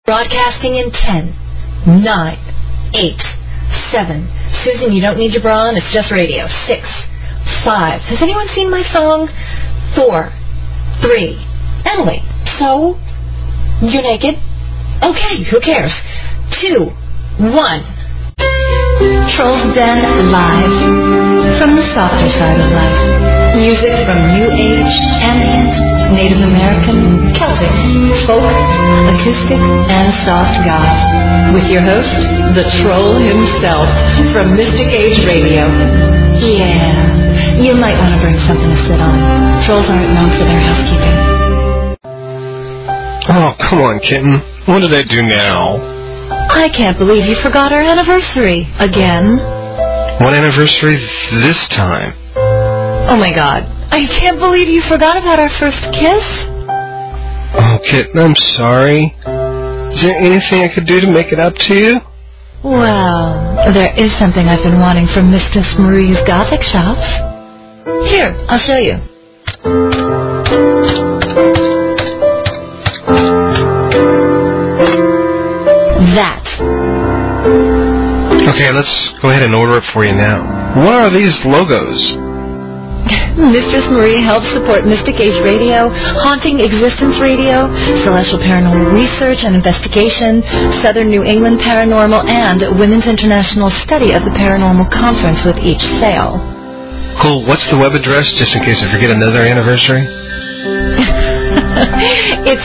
Broadcasting in 10, 9, 8, 7. Susan, you don't need your bra on, it's just radio. 6, 5. Has anyone seen my song? 4, 3. Emily, so? You're naked? Okay, who cares? 2, 1. Trolls Den live from the softer side of life. Music from New Age, Ambient, Native American, Celtic, folk, acoustic, and soft goth. With your host, the Troll himself, from Mystic Age Radio. Yeah, you might want to bring something to sit on. Trolls aren't known for their housekeeping. Oh, come on, kitten. What did I do now? I can't believe you forgot our anniversary again. What anniversary this time? Oh my God, I can't believe you forgot about our first kiss. Oh, kitten, I'm sorry. Is there anything I could do to make it up to you? Well, there is something I've been wanting from Mistress Marie's Gothic shops. Here, I'll show you. That. Okay, let's go ahead and order it for you now. What are these logos? Mistress Marie helps support Mystic Age Radio, Haunting Existence Radio, Celestial Paranormal Research and Investigation, Southern New England Paranormal, and Women's International Study of the Paranormal Conference with each sale. Cool. What's the web address, just in case I forget another anniversary? It's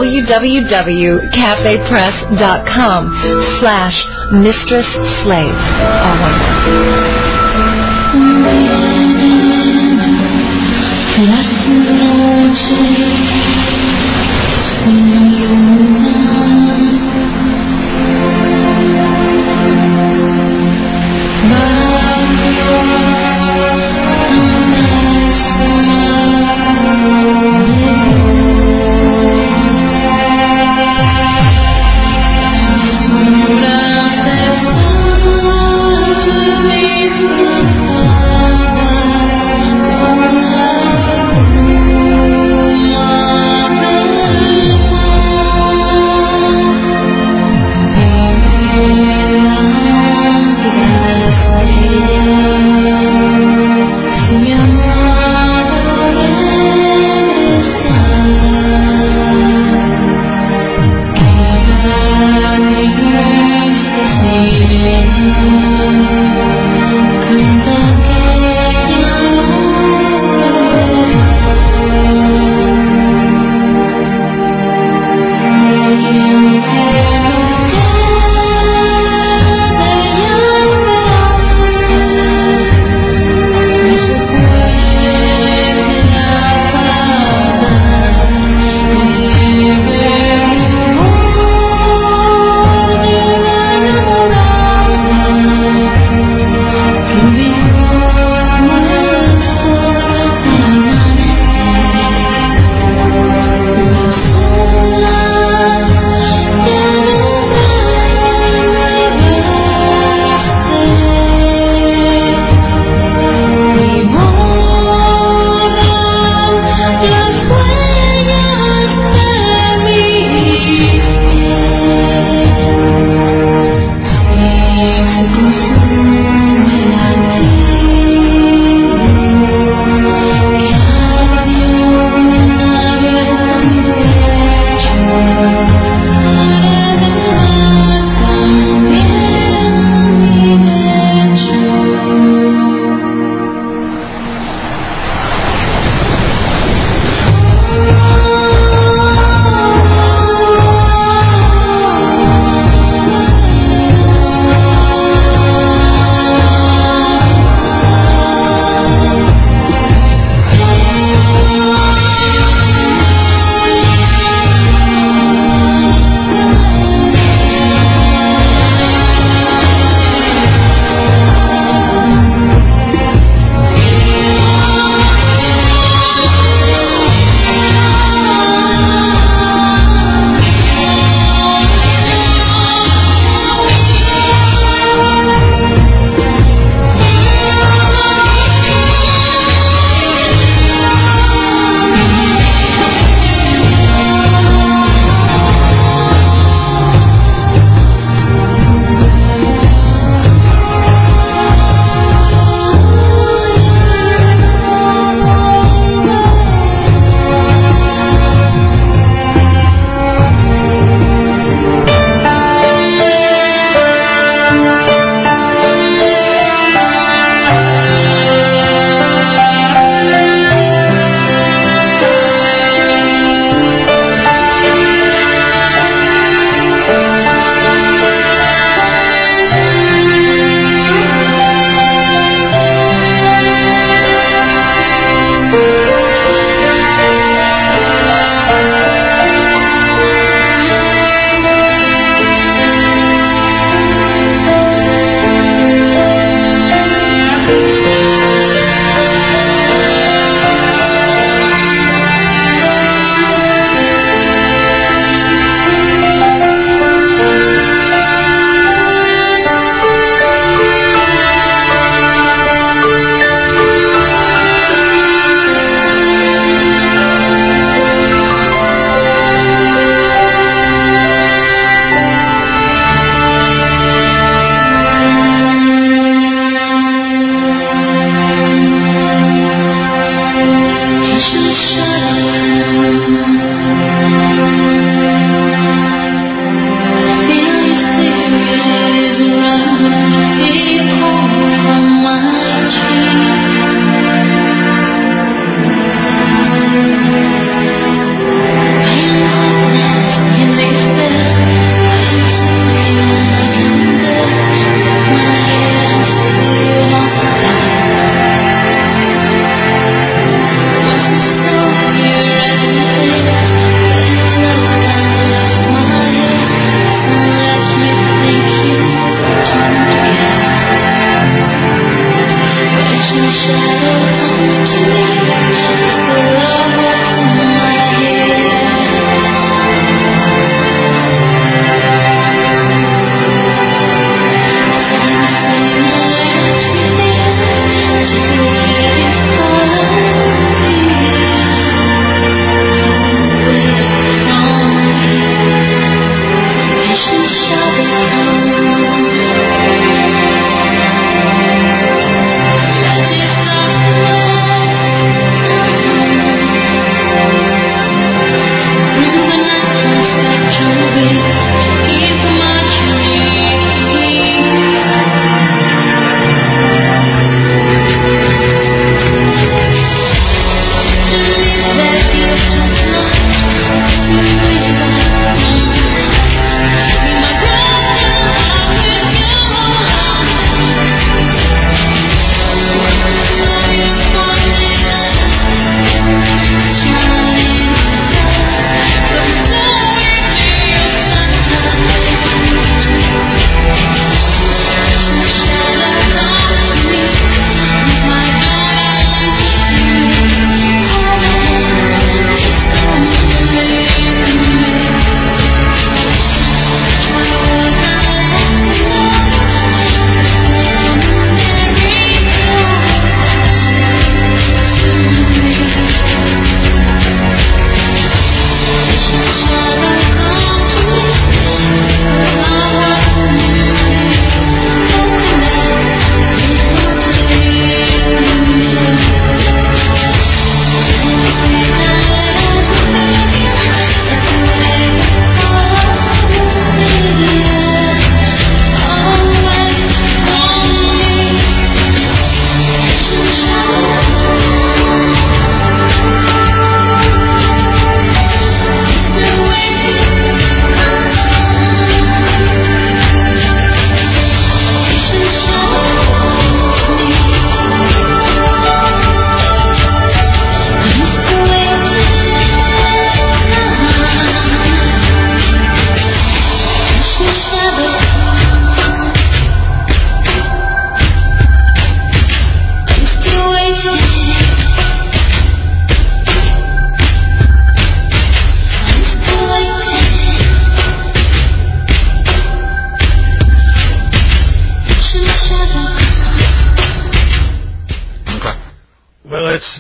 www.cafepress.com/mistress-slave. All one word.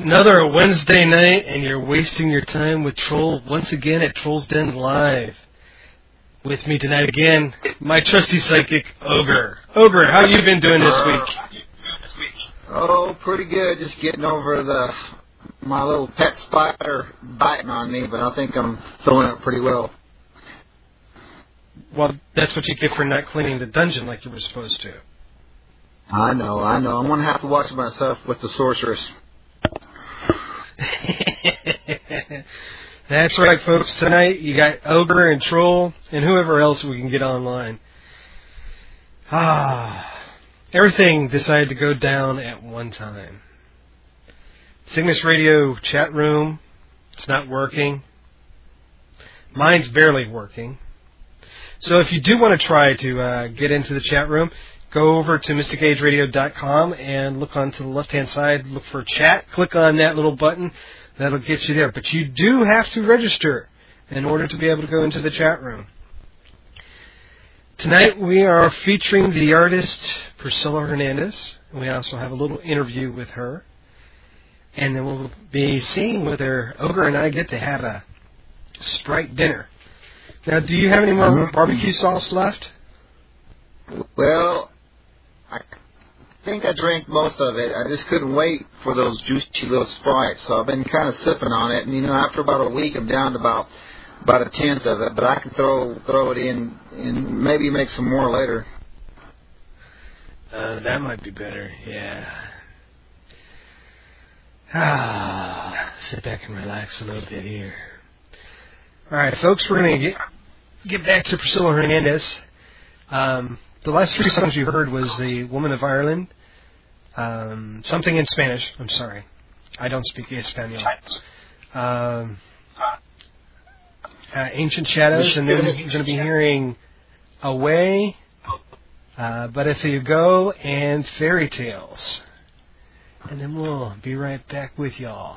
another Wednesday night, and you're wasting your time with Troll once again at Troll's Den Live. With me tonight again, my trusty psychic, Ogre. Ogre, how you been doing this week? Oh, pretty good. Just getting over my little pet spider biting on me, but I think I'm filling it pretty well. Well, that's what you get for not cleaning the dungeon like you were supposed to. I know. I'm going to have to watch myself with the sorceress. That's right, folks. Tonight you got Ogre and Troll and whoever else we can get online. Everything decided to go down at one time. Cygnus Radio chat room, it's not working. Mine's barely working. So if you do want to try to get into the chat room, go over to mysticageradio.com and look onto the left-hand side, look for chat, click on that little button. That'll get you there. But you do have to register in order to be able to go into the chat room. Tonight we are featuring the artist Priscilla Hernandez. We also have a little interview with her. And then we'll be seeing whether Ogre and I get to have a Sprite dinner. Now, do you have any more barbecue sauce left? Well, I think I drank most of it. I just couldn't wait for those juicy little Sprites, so I've been kind of sipping on it. And, after about a week, I'm down to about a tenth of it. But I can throw it in and maybe make some more later. That might be better, yeah. Sit back and relax a little bit here. All right, folks, we're going to get back to Priscilla Hernandez. The last three songs you heard was The Woman of Ireland, something in Spanish. I'm sorry. I don't speak Espanol. Ancient Shadows, and then you're going to be hearing Away, But If You Go, and Fairy Tales. And then we'll be right back with y'all.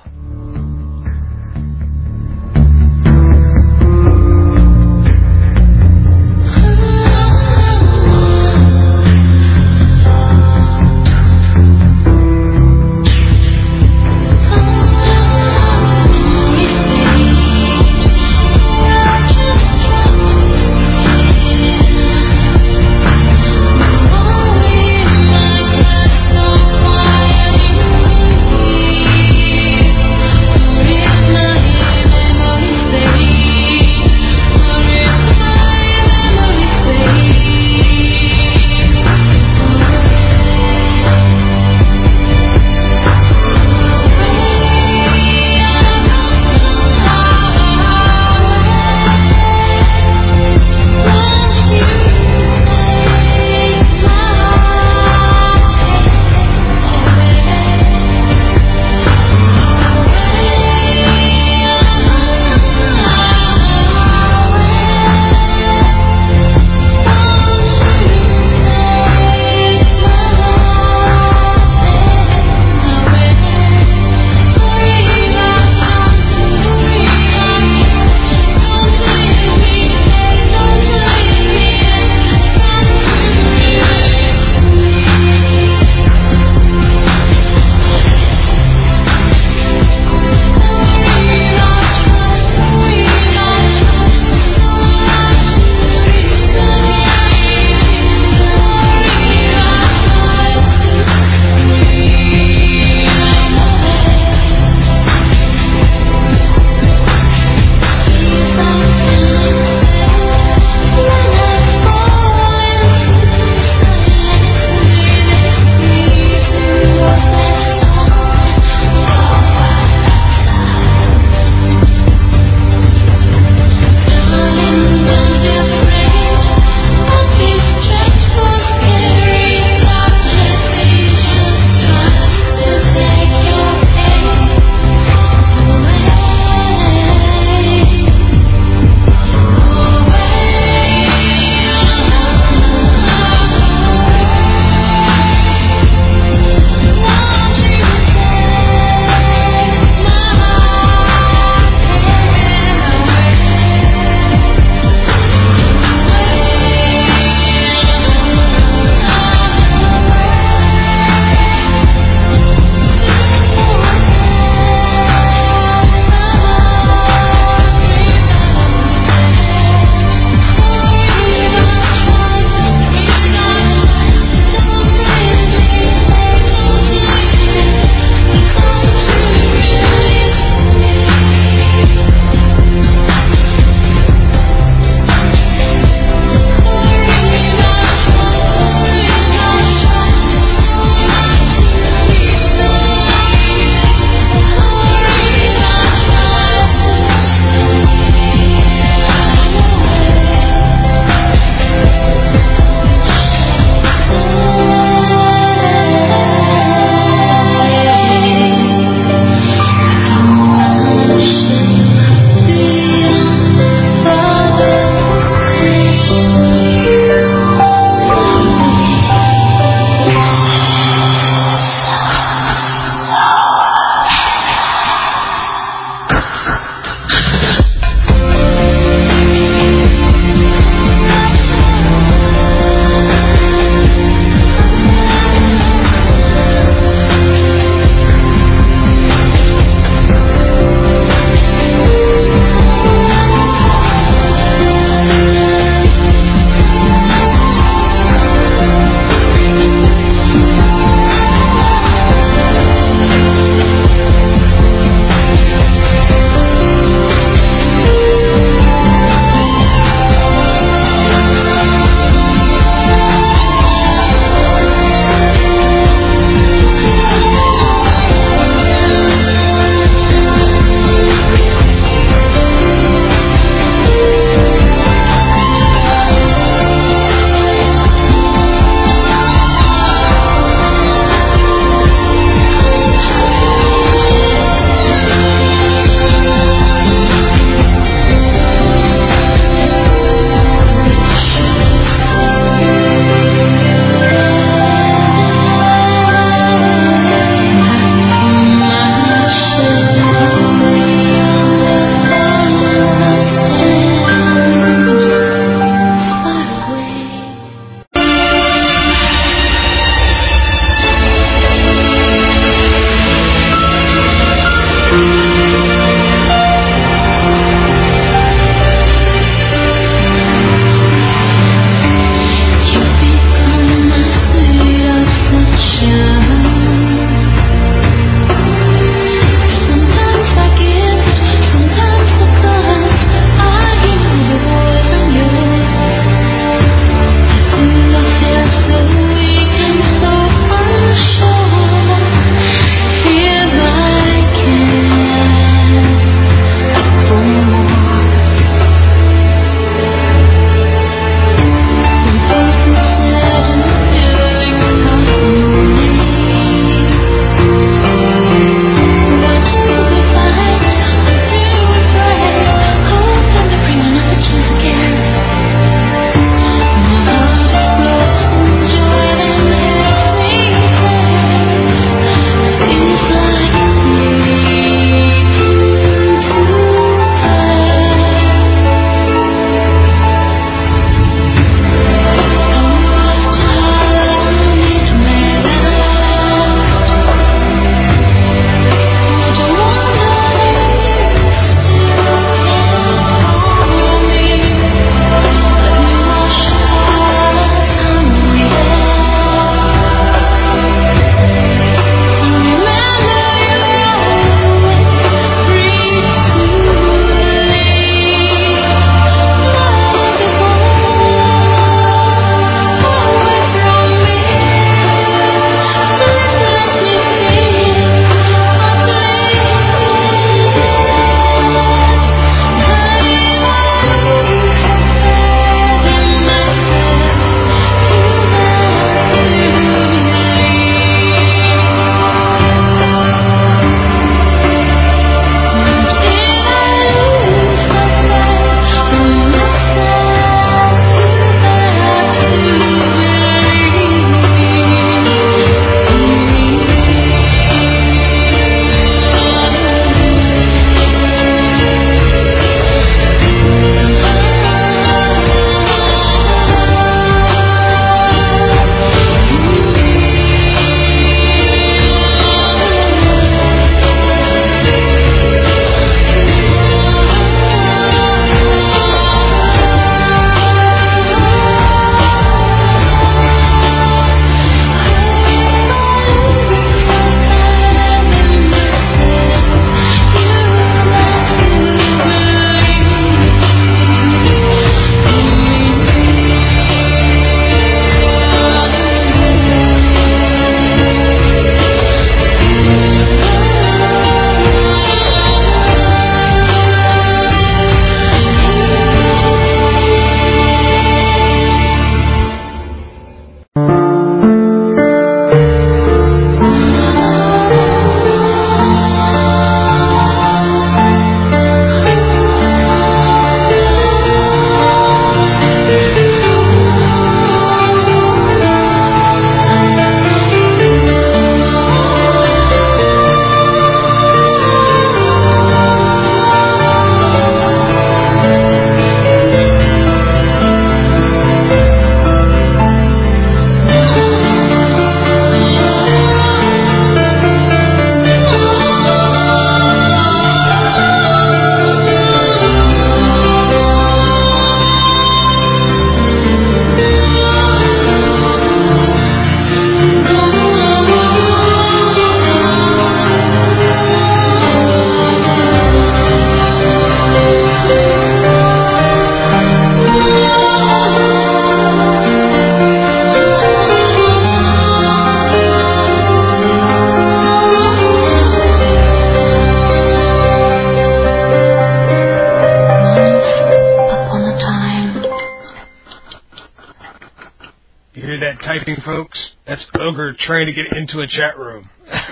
You hear that typing, folks? That's Ogre trying to get into a chat room.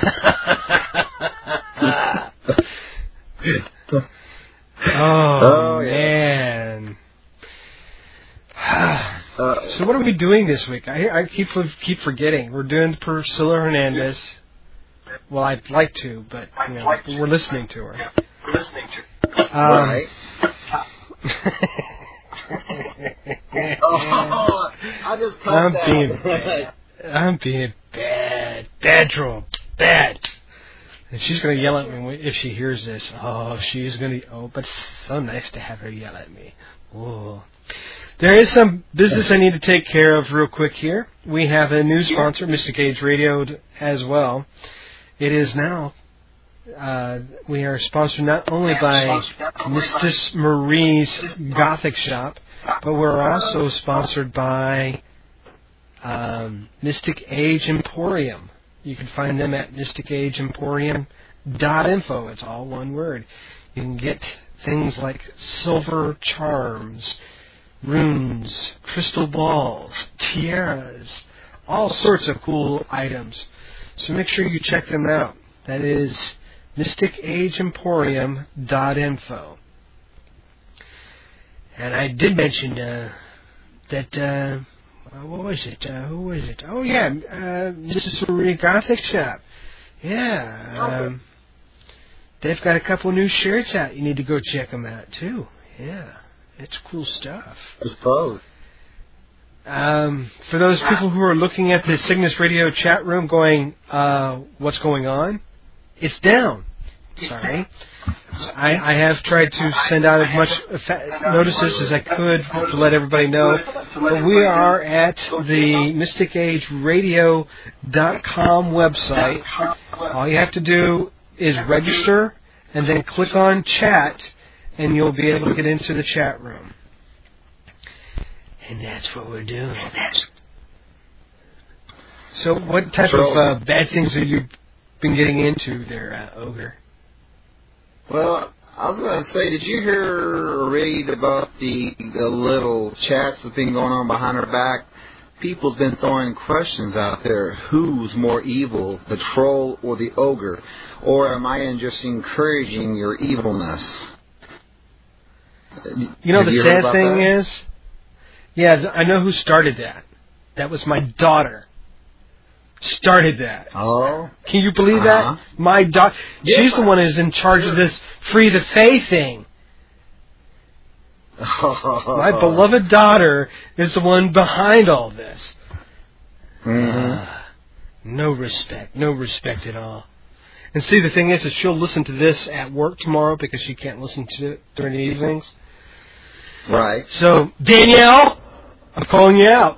Oh, man. So what are we doing this week? I keep forgetting. We're doing Priscilla Hernandez. Well, I'd like to, but we're listening to her. Right. I just caught that. I'm being bad. Bad troll. Bad. And she's going to yell at me if she hears this. Oh, she's going to... Oh, but it's so nice to have her yell at me. Whoa. There is some business I need to take care of real quick here. We have a new sponsor, Mystic Age Radio, as well. It is now... we are sponsored not only by Mistress Marie's Gothic Shop, but we're also sponsored by Mystic Age Emporium. You can find them at mysticageemporium.info. It's all one word. You can get things like silver charms, runes, crystal balls, tiaras, all sorts of cool items. So make sure you check them out. That is mysticageemporium.info. And I did mention that... what was it? Who was it? Oh, yeah, Mrs. Marie Gothic Shop. Yeah. They've got a couple new shirts out. You need to go check them out, too. Yeah. It's cool stuff. I suppose. For those people who are looking at the Cygnus Radio chat room going, what's going on? It's down. Sorry. I have tried to send out as much notices as I could to let everybody know. But we are at the mysticageradio.com website. All you have to do is register and then click on chat, and you'll be able to get into the chat room. And that's what we're doing. So what type of bad things have you been getting into there, Ogre? Well, I was going to say, did you hear or read about the little chats that's been going on behind her back? People's been throwing questions out there. Who's more evil, the troll or the ogre? Or am I just encouraging your evilness? You know, the sad thing is, I know who started that. That was my daughter. Started that. Oh. Can you believe that? My daughter, she's the one who's in charge of this Free the Fae thing. My beloved daughter is the one behind all this. No respect at all. And see, the thing is she'll listen to this at work tomorrow because she can't listen to it during the evenings. Right. So, Danielle, I'm calling you out.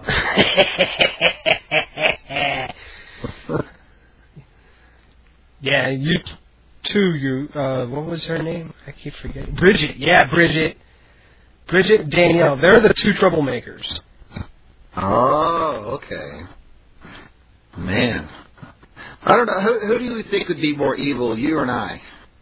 Yeah, you too. What was her name? I keep forgetting. Bridget. Yeah, Bridget. Bridget, Danielle. They're the two troublemakers. Oh, okay. Man. I don't know. Who do you think would be more evil, you or I?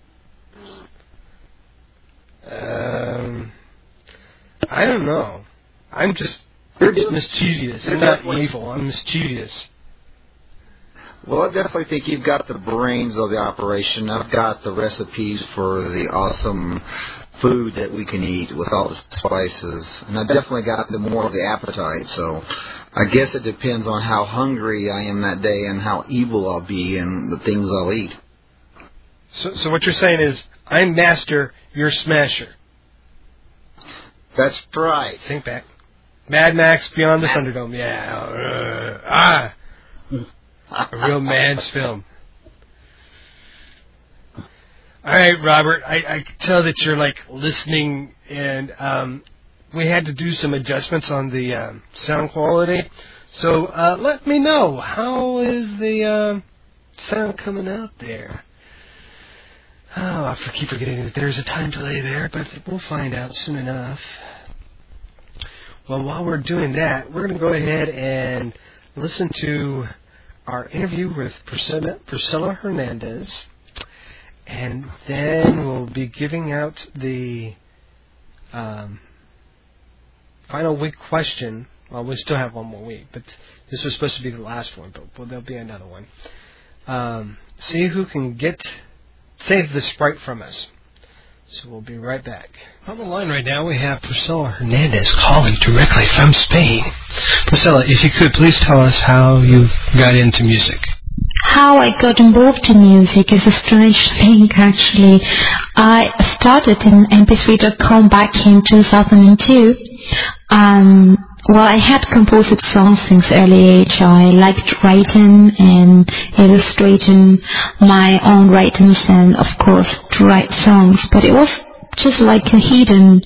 I don't know. I'm just mischievous. I'm not evil. I'm mischievous. Well, I definitely think you've got the brains of the operation. I've got the recipes for the awesome food that we can eat with all the spices. And I've definitely got the more of the appetite. So I guess it depends on how hungry I am that day and how evil I'll be and the things I'll eat. So what you're saying is, I'm master, you're smasher. That's right. Think back. Mad Max Beyond the Thunderdome. Yeah. A real man's film. All right, Robert. I can tell that you're listening, and we had to do some adjustments on the sound quality. So let me know, how is the sound coming out there? Oh, I keep forgetting that there's a time delay there, but we'll find out soon enough. Well, while we're doing that, we're going to go ahead and listen to our interview with Priscilla Hernandez, and then we'll be giving out the final week question. Well, we still have one more week, but this was supposed to be the last one, but there'll be another one. See who can save the Sprite from us. So we'll be right back. On the line right now we have Priscilla Hernandez calling directly from Spain. Priscilla, if you could, please tell us how you got into music. How I got involved in music is a strange thing, actually. I started in mp3.com back in 2002. Well, I had composed songs since early age. I liked writing and illustrating my own writings and, of course, to write songs. But it was just like a hidden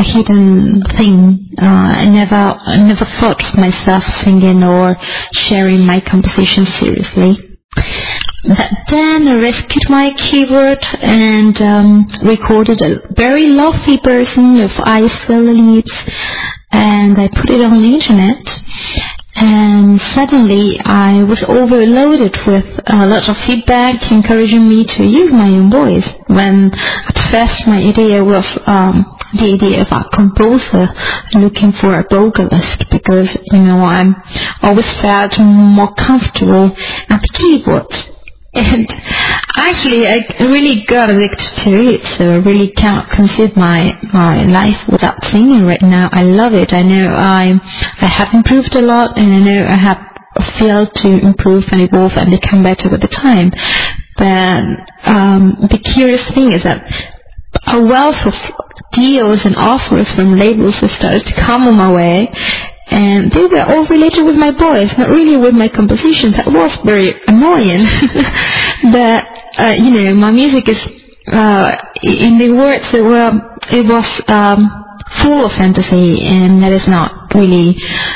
thing. I never thought of myself singing or sharing my compositions seriously. But then I rescued my keyboard and recorded a very lovely version of I Sell Leaves, and I put it on the internet. And suddenly I was overloaded with a lot of feedback encouraging me to use my own voice, when at first my idea was the idea of a composer looking for a vocalist, because, I always felt more comfortable at the keyboard. And actually, I really got addicted to it, so I really cannot conceive my life without singing right now. I love it. I know I have improved a lot, and I know I have failed to improve and evolve and become better with the time. But the curious thing is that a wealth of deals and offers from labels started to come on my way. And they were all related with my voice, not really with my compositions. That was very annoying. But, my music is, in the words, it was full of fantasy, and that is not really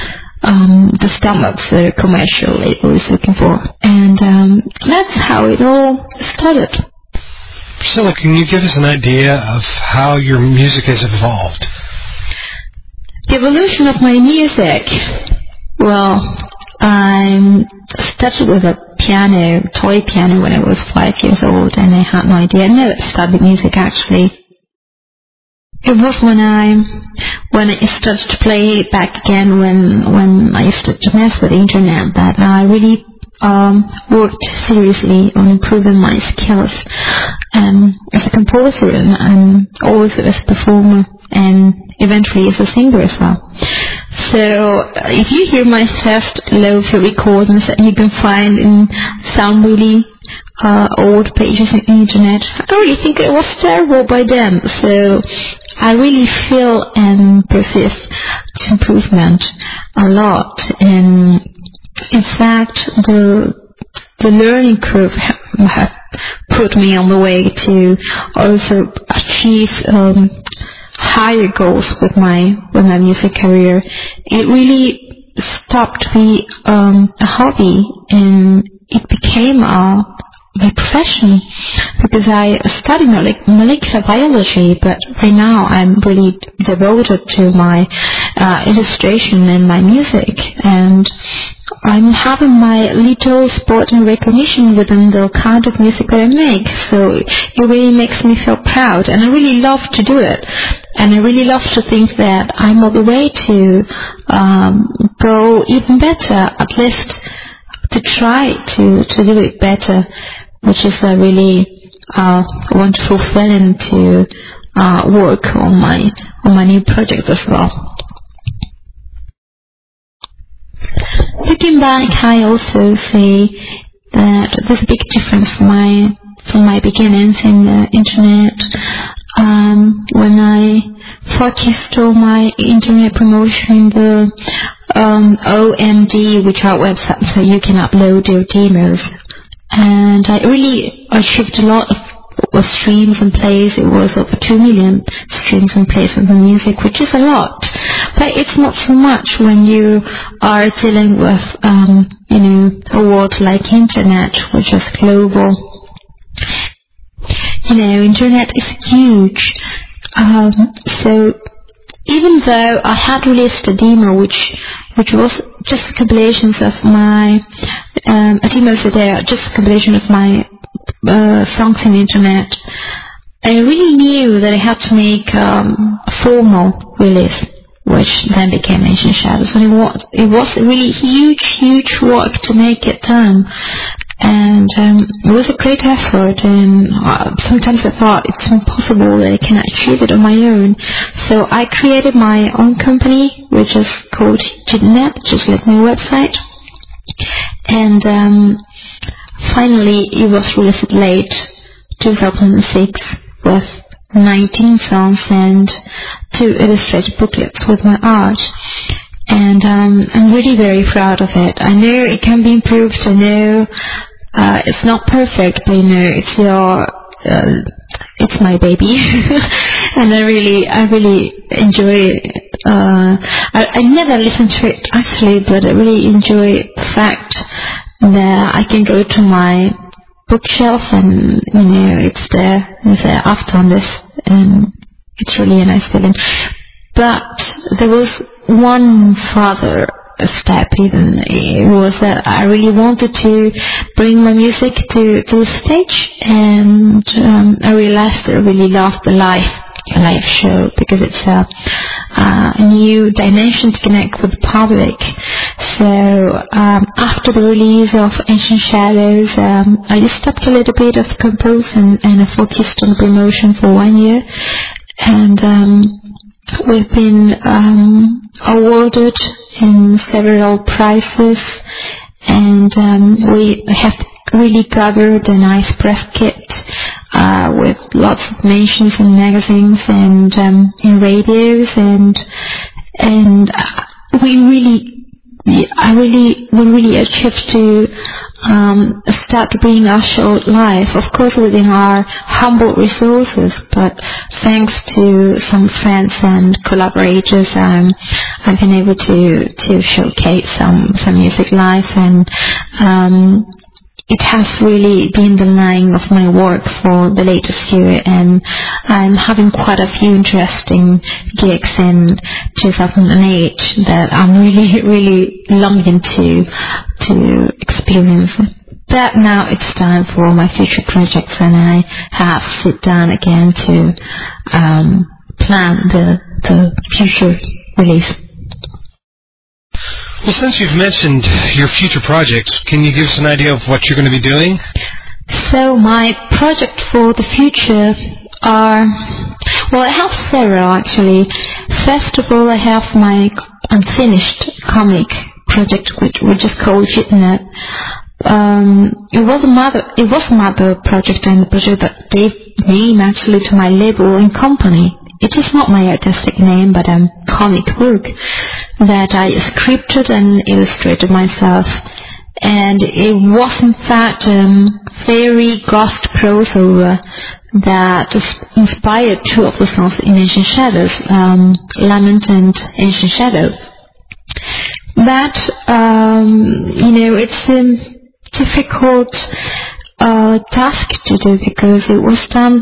the standards the commercial label is looking for. And that's how it all started. Priscilla, can you give us an idea of how your music has evolved? The evolution of my music, well, I started with a toy piano when I was 5 years old, and I had no idea. I never studied music, actually. It was when I started to play back again, when I started to mess with the internet, that I really worked seriously on improving my skills as a composer and also as a performer, and eventually as a singer as well. So if you hear my first lo-fi recordings that you can find in some really old pages on the internet, I don't really think it was terrible by then. So I really feel and perceive this improvement a lot. And in fact, the learning curve have put me on the way to also achieve higher goals with my music career. It really stopped to be a hobby, and it became my profession, because I studied molecular biology, but right now I'm really devoted to my illustration and my music, and I'm having my little spot and recognition within the kind of music that I make. So it really makes me feel proud, and I really love to do it. And I really love to think that I'm on the way to go even better, at least to try to do it better, which is a really wonderful feeling to work on my new project as well. Looking back, I also say that there's a big difference from my beginnings in the internet. When I focused on my internet promotion, the OMD, which are websites that you can upload your demos, and I really achieved a lot of streams and plays. It was over 2 million streams and plays of the music, which is a lot. But it's not so much when you are dealing with, a world like internet, which is global. Internet is huge. So even though I had released a demo, which was just a compilation of my, a demo today, just a compilation of my songs on the internet, I really knew that I had to make a formal release which then became Ancient Shadows. And it was a really huge work to make it done. And it was a great effort, and sometimes I thought it's impossible that I can achieve it on my own. So I created my own company, which is called JitNet, just like my website. And finally, it was released late 2006 with 19 songs and 2 illustrated booklets with my art. And I'm really very proud of it. I know it can be improved. I know it's not perfect, but it's my baby. And I really enjoy it. I never listen to it actually, but I really enjoy the fact that I can go to my bookshelf and it's there after on this, and it's really a nice feeling. But there was one further step even. It was that I really wanted to bring my music to the stage, and I realized I really loved the live show, because it's a new dimension to connect with the public. So after the release of Ancient Shadows, I just stopped a little bit of composing and I focused on promotion for 1 year. And we've been awarded in several prizes, and we have really gathered a nice press kit with lots of mentions in magazines and in radios, and we really achieved to start bringing our show live, of course within our humble resources, but thanks to some friends and collaborators, I've been able to showcase some music live, and it has really been the line of my work for the latest year, and I'm having quite a few interesting gigs in 2008 that I'm really longing to experience. But now it's time for my future projects, and I have sit down again to plan the future release. Well, since you've mentioned your future projects, can you give us an idea of what you're going to be doing? So my project for the future are, well, I have several actually. First of all, I have my unfinished comic project, which is called JitNet. It was a mother project, and the project that gave name actually to my label and company. It is not my artistic name, but a comic book that I scripted and illustrated myself. And it was in fact fairy ghost crossover that inspired 2 of the songs in Ancient Shadows, Lament and Ancient Shadow. But, it's a difficult task to do, because it was done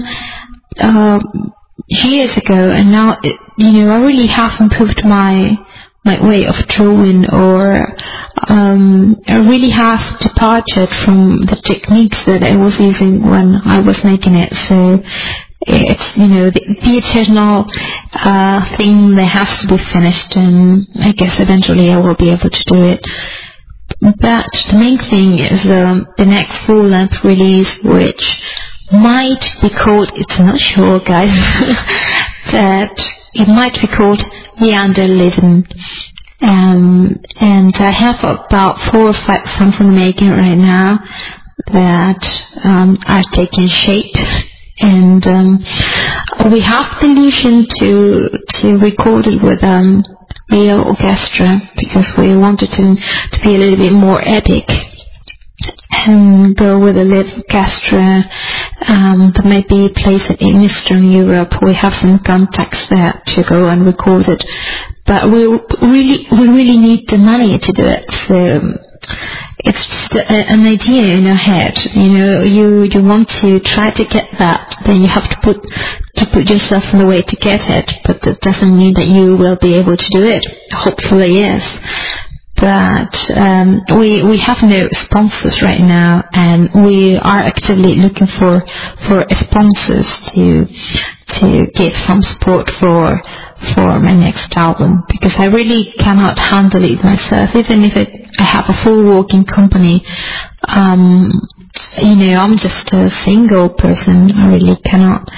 years ago, and now I really have improved my way of drawing, or I really have departed from the techniques that I was using when I was making it. So it's the eternal thing that has to be finished, and I guess eventually I will be able to do it. But the main thing is the next full-length release, which might be called, it's not sure guys, that it might be called The Underliving. And I have about 4 or 5 songs in the making right now that are taking shape. And we have the illusion to record it with real orchestra, because we wanted to be a little bit more epic, and go with a live orchestra that might be placed in Eastern Europe. We have some contacts there to go and record it, but we really need the money to do it. So it's just an idea in our head. You want to try to get that, then you have to put yourself in the way to get it. But that doesn't mean that you will be able to do it. Hopefully, yes. But we have no sponsors right now, and we are actively looking for sponsors to give some support for for my next album, because I really cannot handle it myself, even if I have a full working company. I'm just a single person. I really cannot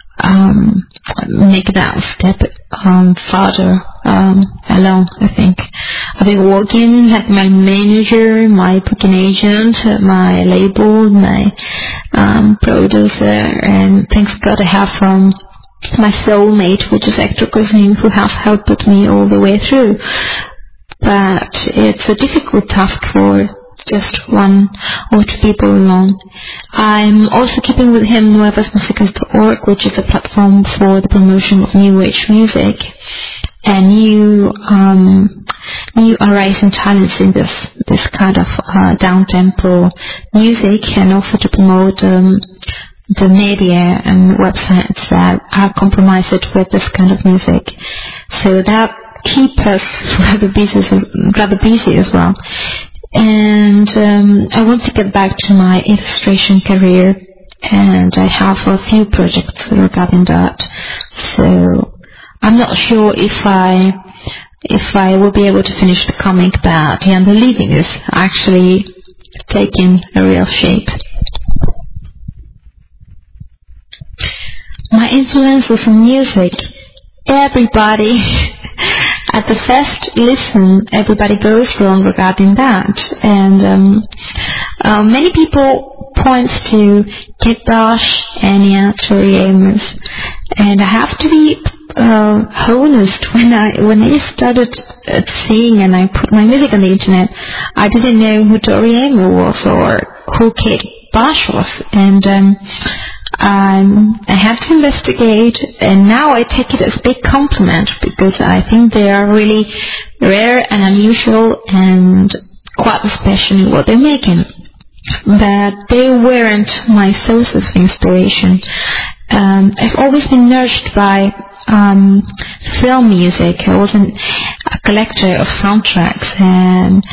make that step further alone, I think. I've been working at my manager, my booking agent, my label, my producer, and thanks God I have my soulmate, which is Hector Cousin, who have helped me all the way through. But it's a difficult task for just one or two people alone. I'm also keeping with him nuevasmusicas.org, which is a platform for the promotion of new age music and new arising talents in this kind of down-tempo music, and also to promote the media and websites that are compromised with this kind of music. So that keeps us rather busy as well. And I want to get back to my illustration career, and I have a few projects regarding that. So I'm not sure if I will be able to finish the comic, but The Unbelieving is actually taking a real shape. My influences in music. Everybody at the first listen, everybody goes wrong regarding that, and many people point to Kate Bush, Enya, Tori Amos, and I have to be honest. When I started seeing and I put my music on the internet, I didn't know who Tori Amos was or who Kate Bush was, and I had to investigate, and now I take it as a big compliment, because I think they are really rare and unusual and quite special in what they're making. But they weren't my sources of inspiration. I've always been nourished by film music. I was a collector of soundtracks, and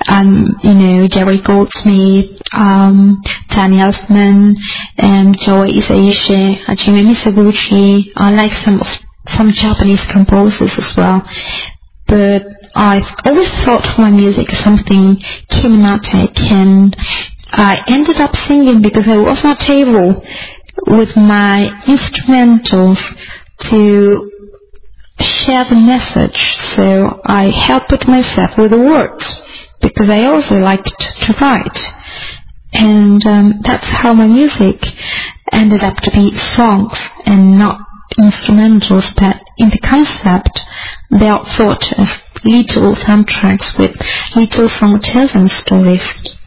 Jerry Goldsmith, Danny Elfman, and Joe Hisaishi, Hajime Misaguchi. I like some Japanese composers as well. But I've always thought of my music as something kinematic, and I ended up singing because I was not able with my instrumentals to share the message, so I helped myself with the words, because I also liked to write, and that's how my music ended up to be songs and not instrumentals, but in the concept they are thought as little soundtracks with little song-telling stories.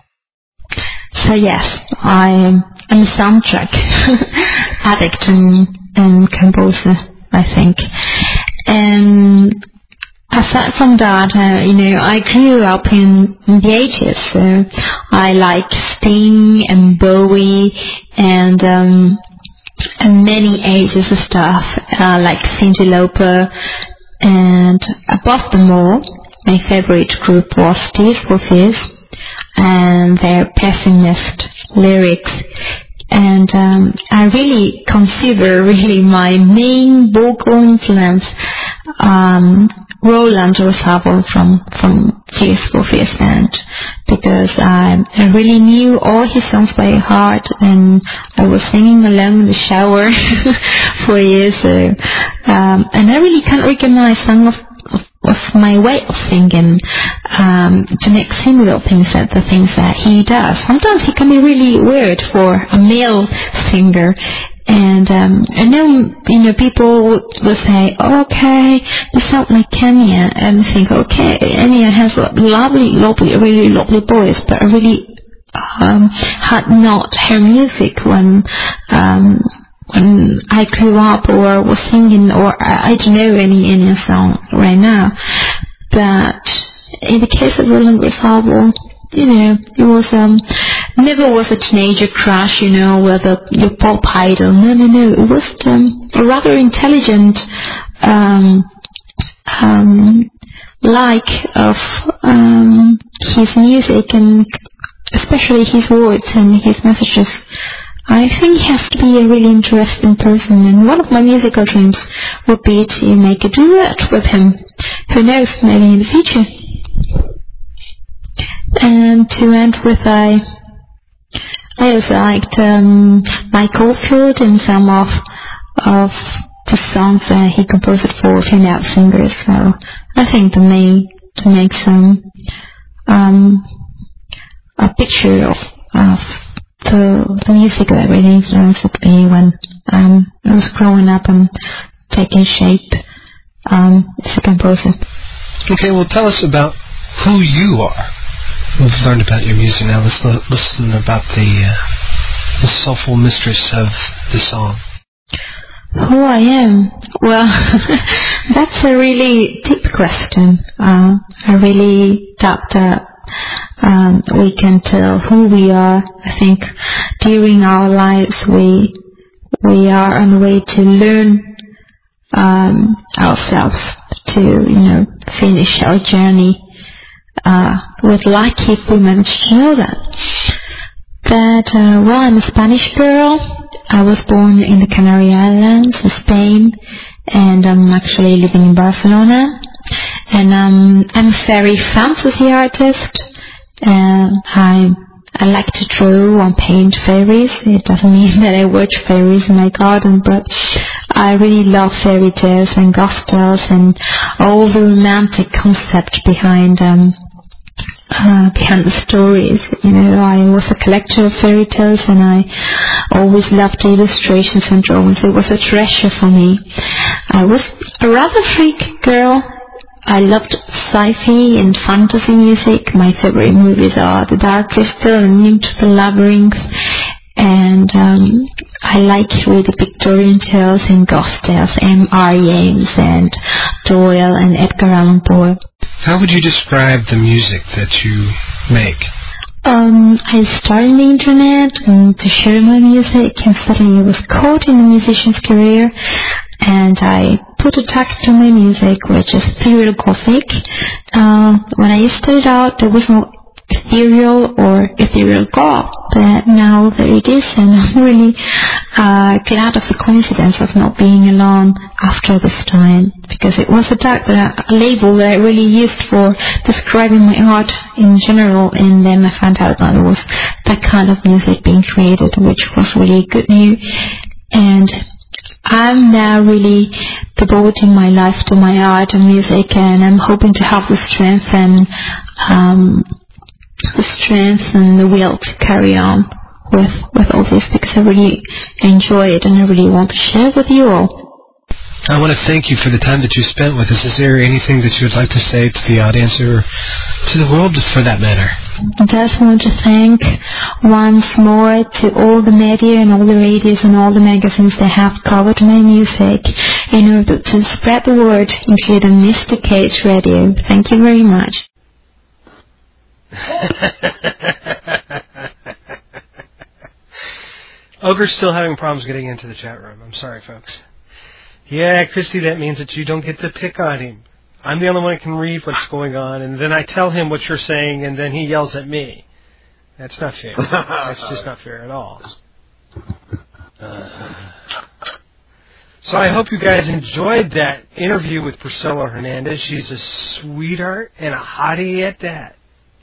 So yes, I'm a soundtrack addict and composer, I think. And aside from that, I grew up in the 80s, so I like Sting and Bowie and many 80s stuff, like Cyndi Lauper, and above them all, my favorite group was Tears for Fears and their pessimist lyrics. And I really consider my main vocal influence Roland Rosavo from Tears for Fears band, because I really knew all his songs by heart, and I was singing along in the shower for years. So, and I really can't recognize some of my way of singing to make similar things at the things that he does. Sometimes he can be really weird for a male singer, and I know people will say, okay, you sound like Kenya, and think, okay, Enya has a really lovely voice, but I really had not her music when I grew up or was singing, or I don't know any song right now. But in the case of Roland Rosavo, it was never was a teenager crush, with your pop idol. No. It was a rather intelligent like of his music, and especially his words and his messages. I think he has to be a really interesting person, and one of my musical dreams would be to make a duet with him. Who knows, maybe in the future. And to end with, I also liked Mike Oldfield and some of the songs that he composed for female singers. So I think to make some a picture of the music that really influenced me when I was growing up and taking shape as a composer. Okay, well, tell us about who you are. We've learned about your music. Now let's listen about the soulful mistress of the song. Who I am? Well, that's a really deep question. I really doubt that we can tell who we are. I think during our lives we are on the way to learn ourselves, to finish our journey. We'd like if we manage to know that. Well, I'm a Spanish girl. I was born in the Canary Islands, Spain, and I'm actually living in Barcelona. And I'm a fairy fantasy artist. I like to draw and paint fairies. It doesn't mean that I watch fairies in my garden, but I really love fairy tales and ghost tales and all the romantic concept behind the stories. I was a collector of fairy tales, and I always loved the illustrations and drawings. It was a treasure for me. I was a rather freak girl. I loved sci-fi and fantasy music. My favorite movies are The Dark Crystal and Into the Labyrinth. And I like really Victorian tales and ghost tales, M.R. James and Doyle and Edgar Allan Poe. How would you describe the music that you make? I started on the internet to share my music, and suddenly I was caught in a musician's career, and I put a tag to my music, which is ethereal gothic. When I started out, there was no ethereal or ethereal goth, but now there it is, and I'm really glad of the coincidence of not being alone after this time, because it was a label that I really used for describing my art in general, and then I found out that there was that kind of music being created, which was really good news. And I'm now really devoting my life to my art and music, and I'm hoping to have the strength and the will to carry on with all this, because I really enjoy it and I really want to share with you all. I want to thank you for the time that you spent with us. Is there anything that you would like to say to the audience or to the world for that matter? I just want to thank once more to all the media and all the radios and all the magazines that have covered my music in order to spread the word, including Mr. Cage Radio. Thank you very much. Ogre's still having problems getting into the chat room. I'm sorry, folks. Yeah, Christy, that means that you don't get to pick on him. I'm the only one who can read what's going on, and then I tell him what you're saying, and then he yells at me. That's not fair. That's just not fair at all. So I hope you guys enjoyed that interview with Priscilla Hernandez. She's a sweetheart and a hottie at that.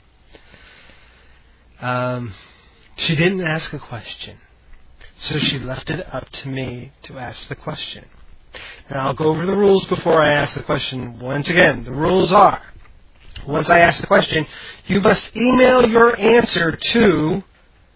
She didn't ask a question, so she left it up to me to ask the question. Now, I'll go over the rules before I ask the question. Once again, the rules are, once I ask the question, you must email your answer to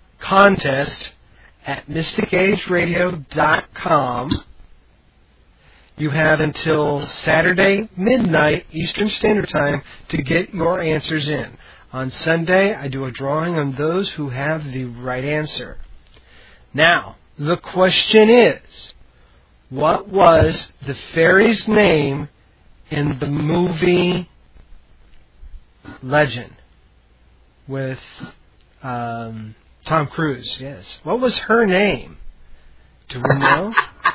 contest@mysticageradio.com. You have until Saturday midnight Eastern Standard Time to get your answers in. On Sunday, I do a drawing on those who have the right answer. Now, the question is, what was the fairy's name in the movie Legend with Tom Cruise? Yes. What was her name? Do we know?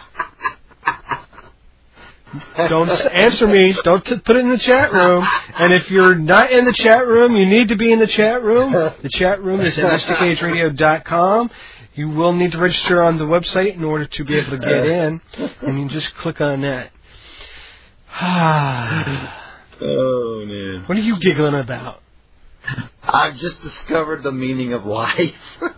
Don't answer me. Don't put it in the chat room. And if you're not in the chat room, you need to be in the chat room. The chat room is at mysticageradio.com. You will need to register on the website in order to be able to get in, and you just click on that. Oh, man. What are you giggling about? I've just discovered the meaning of life.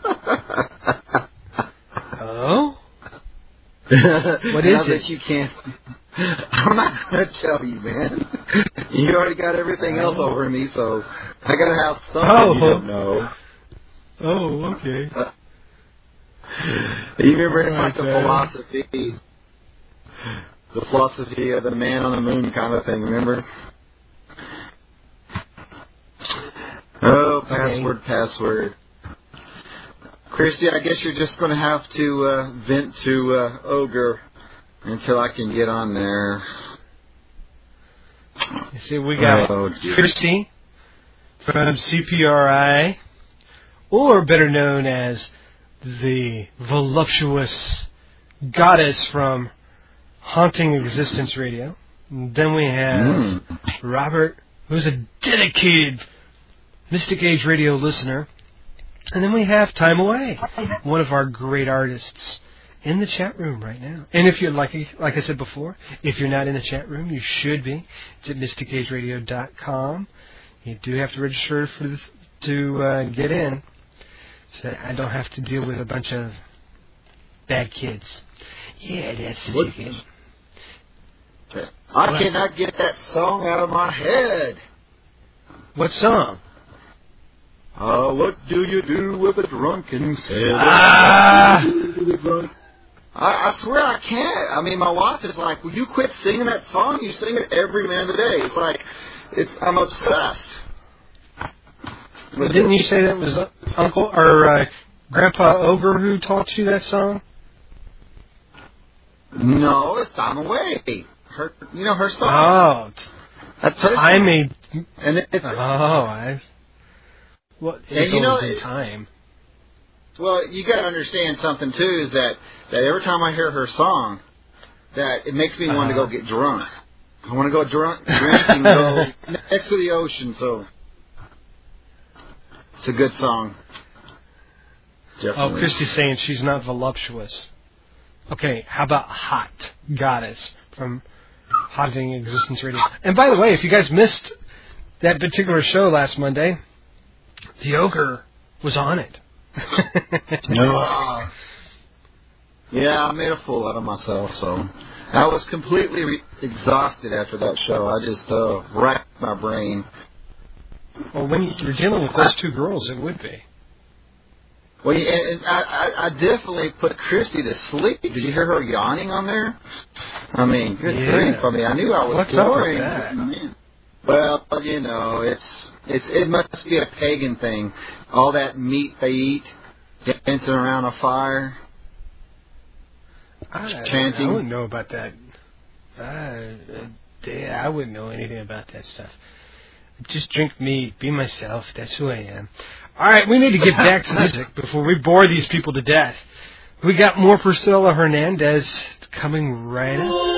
Oh? What is it? You can't. I'm not going to tell you, man. You already got everything else over me, so I got to have something you don't know. Oh, okay. You remember it's like the philosophy of the man on the moon kind of thing, remember? Oh, password. Christy, I guess you're just going to have to vent to Ogre until I can get on there. You see, we got Christy from CPRI, or better known as the voluptuous goddess from Haunting Existence Radio. And then we have Robert, who's a dedicated Mystic Age Radio listener. And then we have Time Away, one of our great artists, in the chat room right now. And if you're like I said before, if you're not in the chat room, you should be. It's at mysticageradio.com. You do have to register to get in, so that I don't have to deal with a bunch of bad kids. Yeah, that's the ticket. I cannot get that song out of my head. What song? What do you do with a drunken sailor? I swear I can't. I mean, my wife is like, will you quit singing that song? You sing it every minute of the day. It's like, I'm obsessed. But didn't you say that was Uncle or Grandpa Ogre who taught you that song? No, it's Time Away. Her song. Oh. That's her song. I made... And it's... Well, it's time. Well, you got to understand something too. Is that every time I hear her song, that it makes me want to go get drunk. I want to go drink and go next to the ocean. So it's a good song. Definitely. Oh, Christy's saying she's not voluptuous. Okay, how about Hot Goddess from Haunting Existence Radio? And by the way, if you guys missed that particular show last Monday, the Ogre was on it. Yeah, I made a fool out of myself, so I was completely exhausted after that show. I just racked my brain. Well, when you're dealing with those two girls, it would be. Well, and I definitely put Christy to sleep. Did you hear her yawning on there? I mean, good grief. I mean, I knew I was boring. What's up with that? Well, it must be a pagan thing. All that meat they eat, dancing around a fire, chanting. I wouldn't know about that. I wouldn't know anything about that stuff. Just drink meat, be myself. That's who I am. All right, we need to get back to music before we bore these people to death. We got more Priscilla Hernandez coming right up.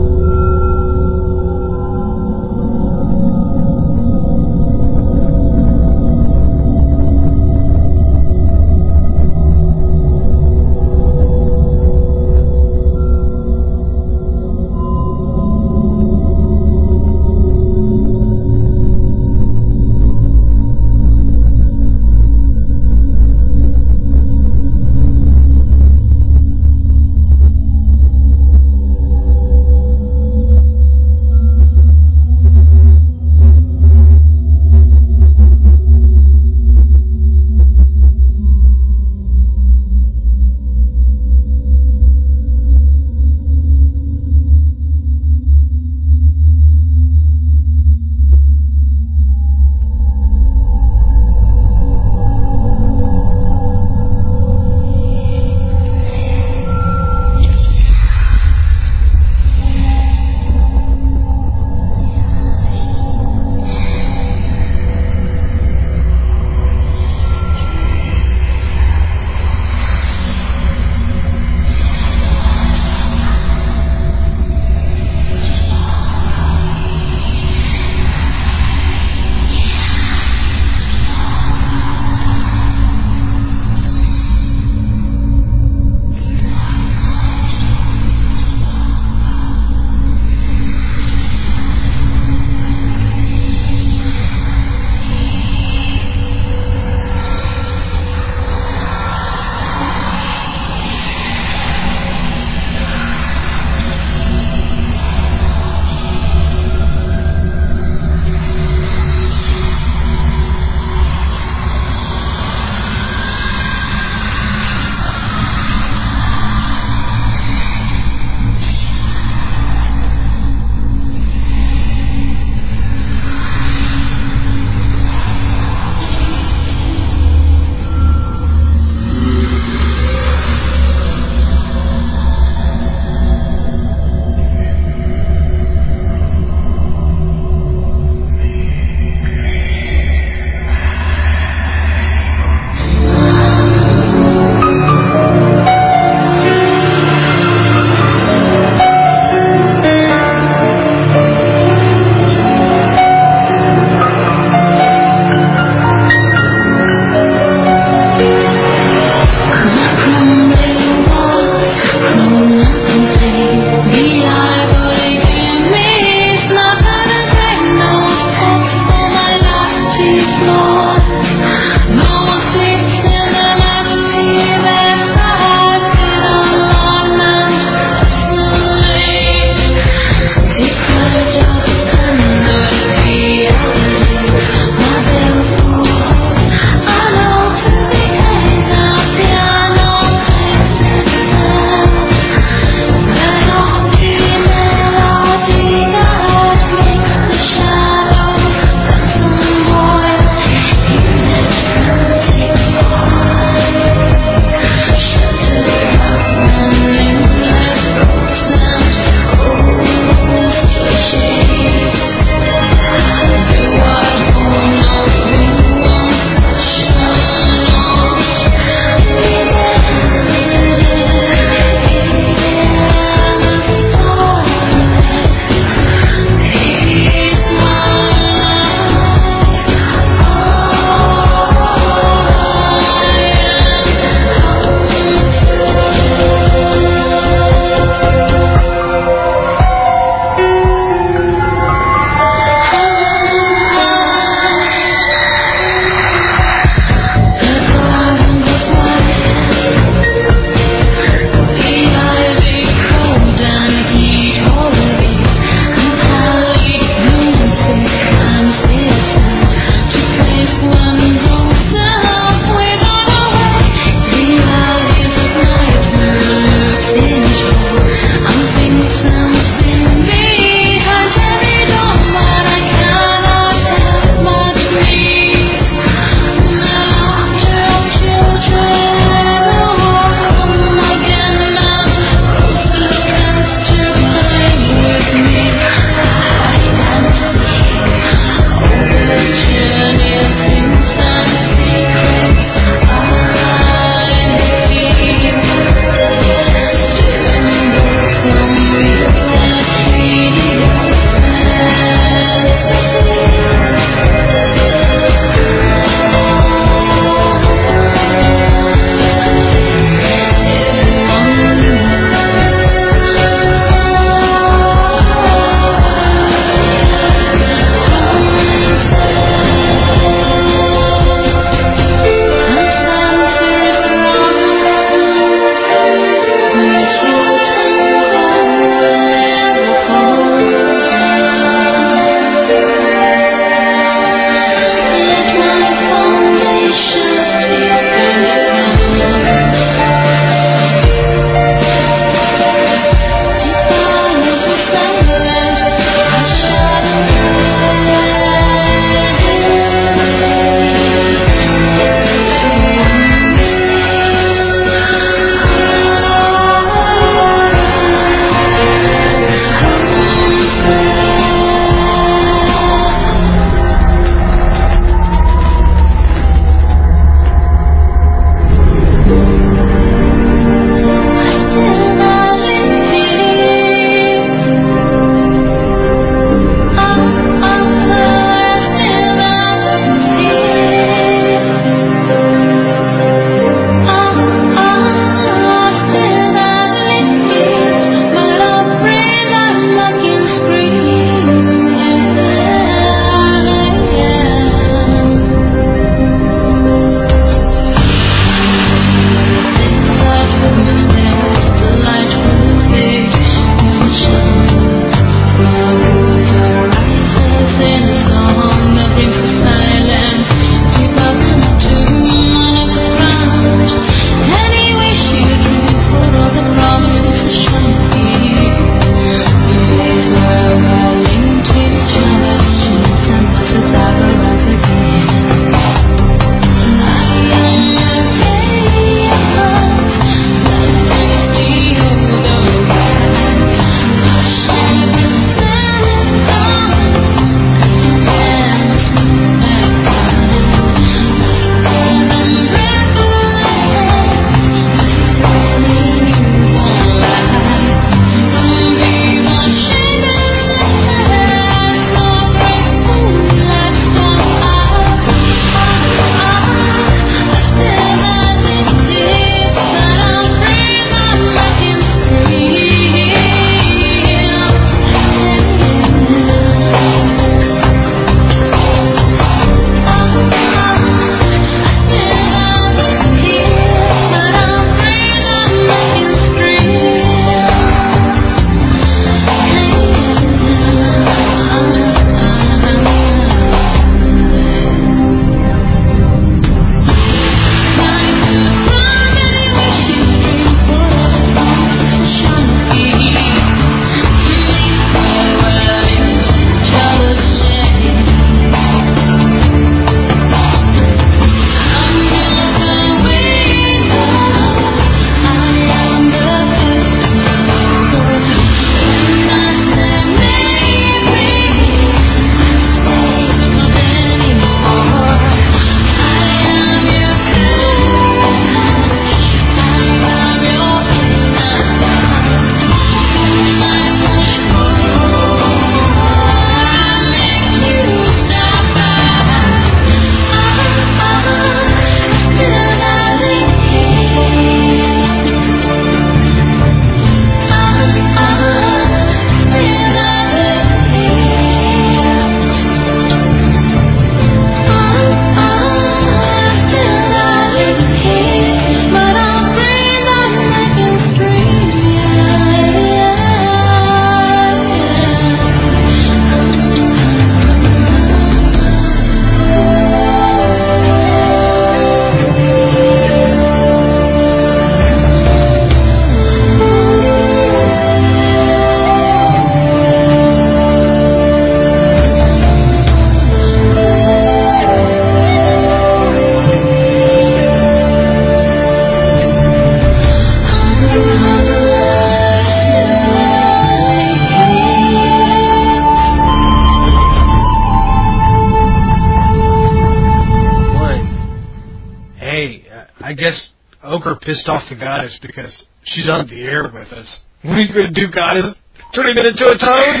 guess Ogre pissed off the goddess because she's on the air with us. What are you going to do, goddess? Turn him into a toad?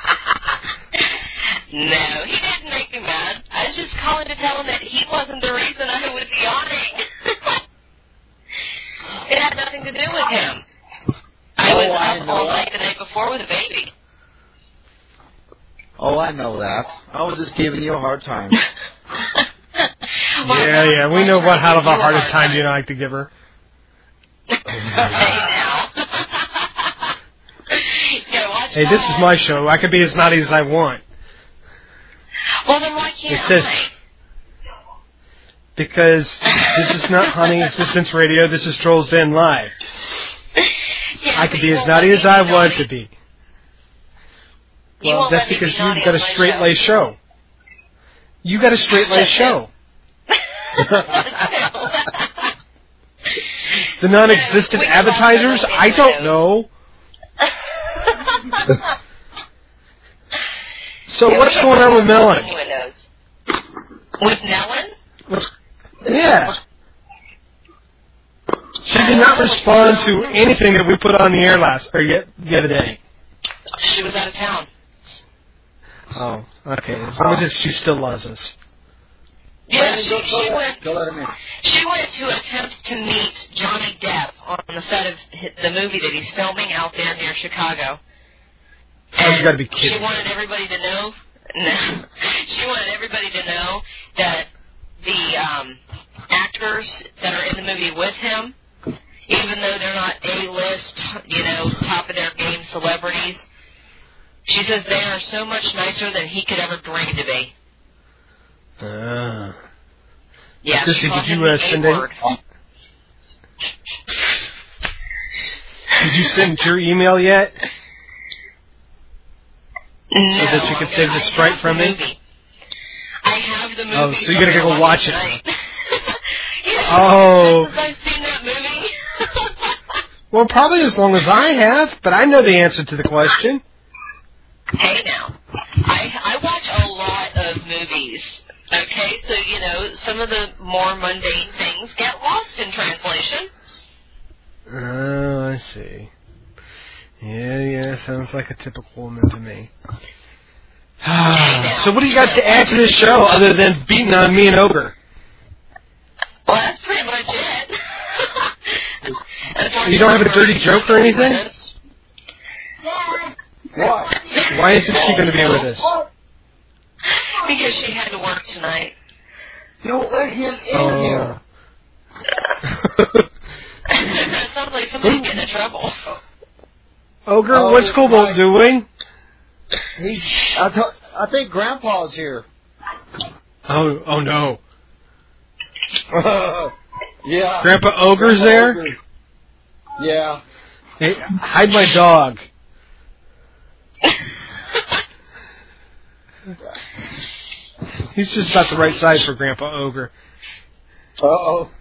No, he didn't make me mad. I was just calling to tell him that he wasn't the reason I would be yawning. It had nothing to do with him. I was up all night the night before with a baby. Oh, I know that. I was just giving you a hard time. Yeah, we know what hell of a hard time you like to give her. Hey, this is my show. I can be as naughty as I want. Well, then why can't it says, I? Because this is not Honey Existence Radio. This is Trolls Den Live. Yeah, I can be as naughty as I want to be. Well, that's because you've got a straight-laced show. You got a straight-laced show. The non-existent advertisers? I don't know. So what's going on with Melon? With Melon? Yeah. She did not respond to anything that we put on the air the other day. She was out of town. Oh, okay. As long as she still loves us. Yeah, she went to attempt to meet Johnny Depp on the set of the movie that he's filming out there near Chicago. Oh, you gotta be kidding. She wanted everybody to know. No, she wanted everybody to know that the actors that are in the movie with him, even though they're not A-list, top of their game celebrities, she says they are so much nicer than he could ever dream to be. Yeah, Christy, did you send it? Did you send your email yet? No. So that you can save the Sprite from me? I have the movie. Oh, so you're going to go watch it. Yeah, oh. Since I've seen that movie. Well, probably as long as I have, but I know the answer to the question. Hey, now. I watch a lot of movies. Okay, so, some of the more mundane things get lost in translation. Oh, I see. Yeah, sounds like a typical woman to me. So what do you got to add to this show other than beating on me and Ogre? Well, that's pretty much it. You don't have a dirty joke or anything? What? Why isn't she going to be with us? Because she had to work tonight. Don't let him in here. It sounds like somebody's getting in trouble. Ogre, what's Cobalt doing? I think Grandpa's here. Oh no. Yeah. Grandpa Ogre's there? Yeah. Hey, hide my dog. He's just about the right size for Grandpa Ogre. Uh-oh.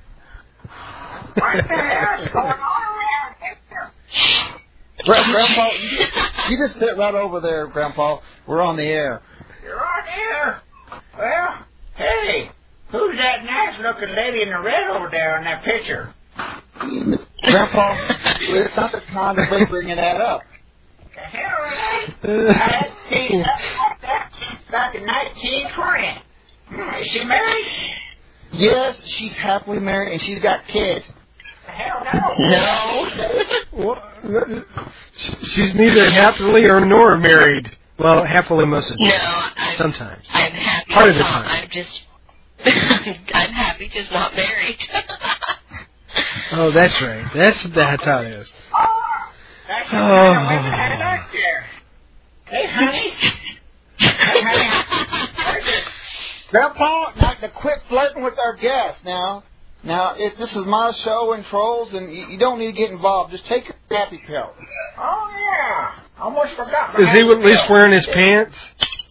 Grandpa, you just sit right over there, Grandpa. We're on the air. You're on the air? Well, hey, who's that nice-looking lady in the red over there in that picture? Grandpa, it's not the time to be bringing that up. The hell is that? That's back in 1920. Is she married? Yes, she's happily married and she's got kids. The hell no. Well, she's neither happily nor married. Well, happily most of the time. No, sometimes. I'm happy. Part of the time. I'm just. I'm happy, just not married. Oh, that's right. That's how it is. That's the kind of women I like there. Hey, honey. Hey, honey. Grandpa, now to quit flirting with our guests now. Now, this is my show and Trolls, and you don't need to get involved. Just take your happy pill. Oh, yeah. Almost forgot. Is he at least wearing his pants?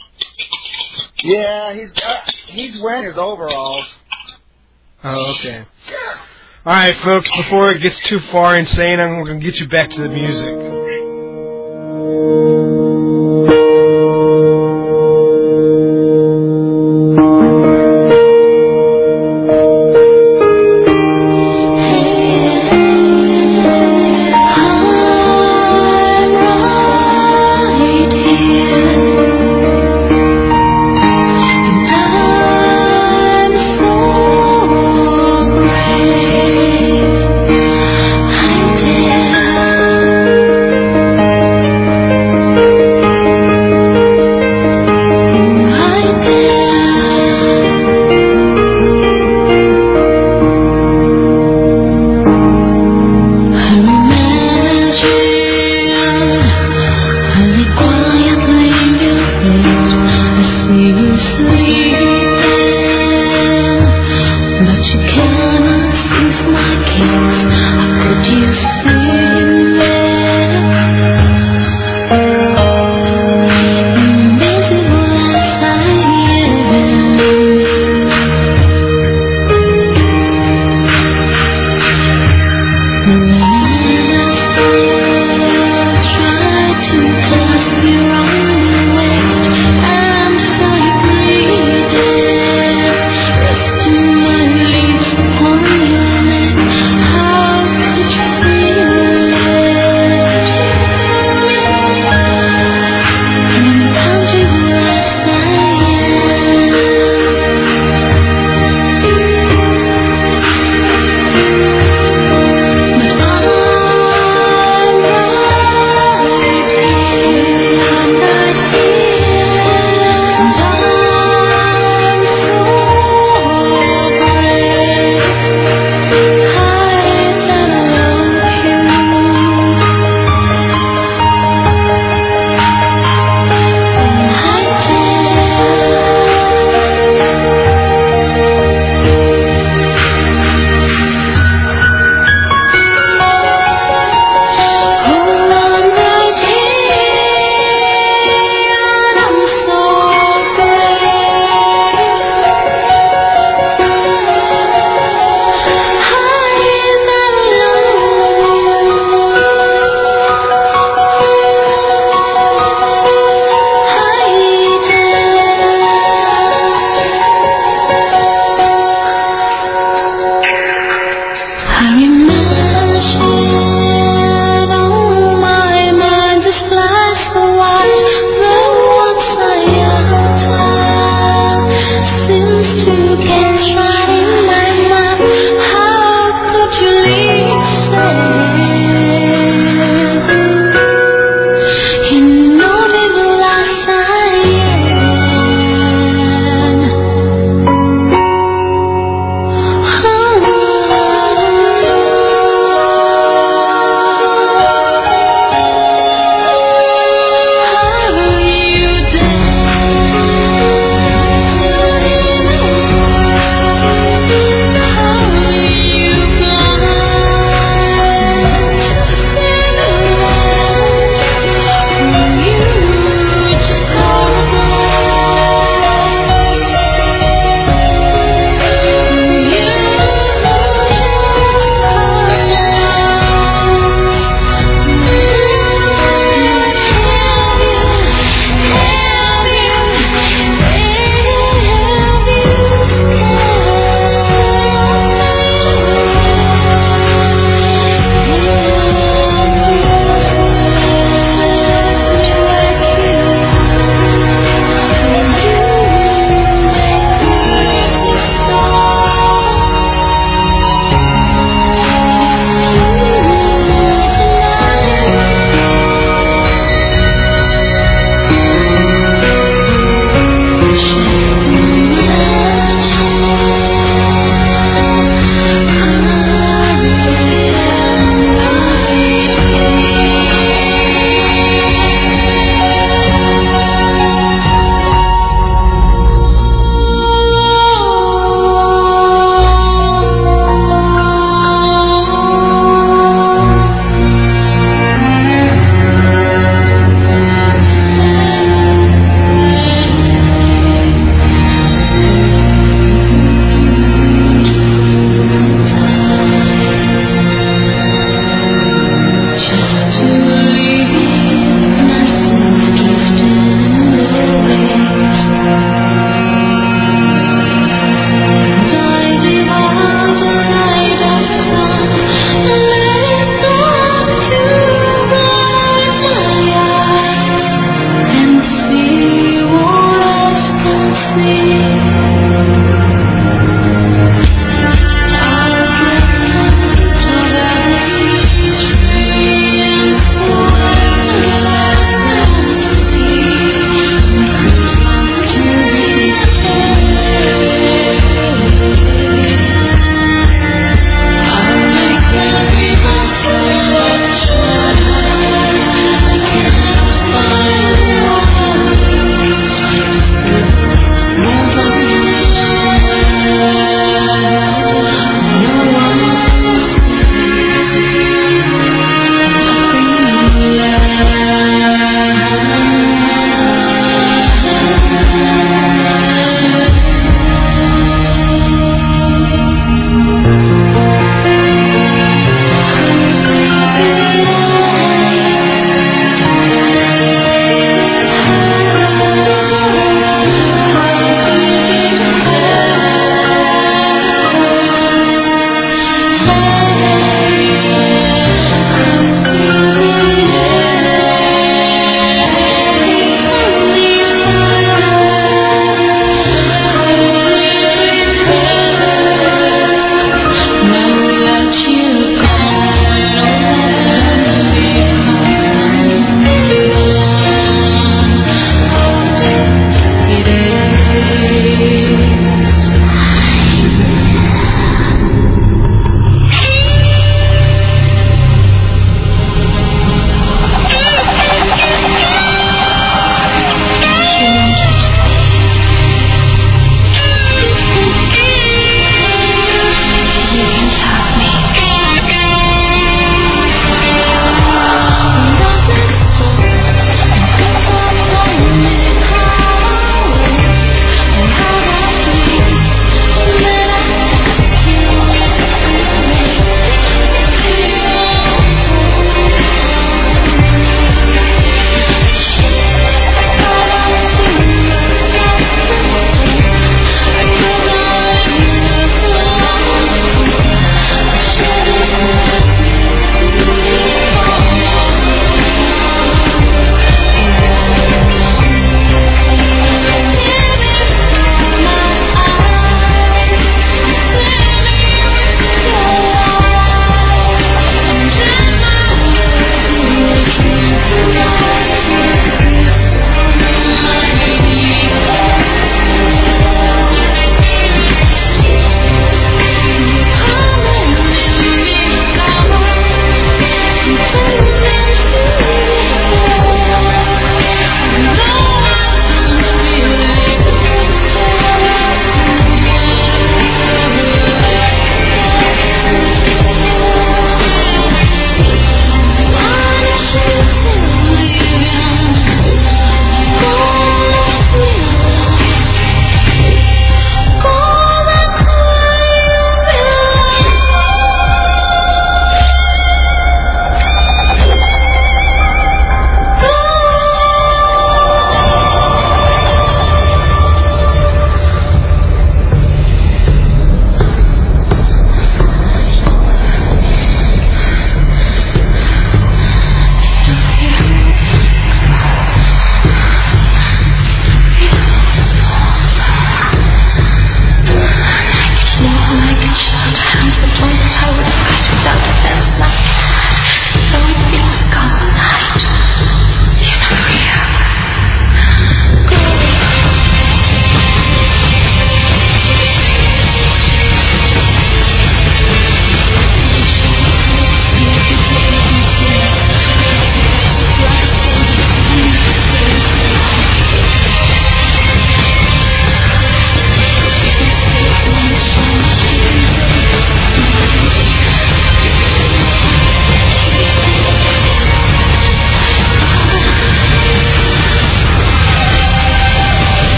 Yeah, he's wearing his overalls. Oh, okay. All right, folks, before it gets too far insane, I'm going to get you back to the music.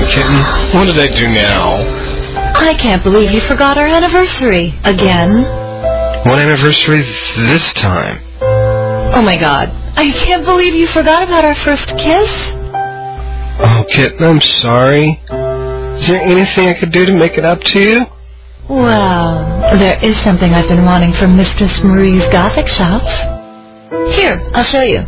kitten. What did I do now? I can't believe you forgot our anniversary again. What anniversary this time? Oh my God. I can't believe you forgot about our first kiss. Oh, kitten, I'm sorry. Is there anything I could do to make it up to you? Well, there is something I've been wanting from Mistress Marie's Gothic shops. Here, I'll show you.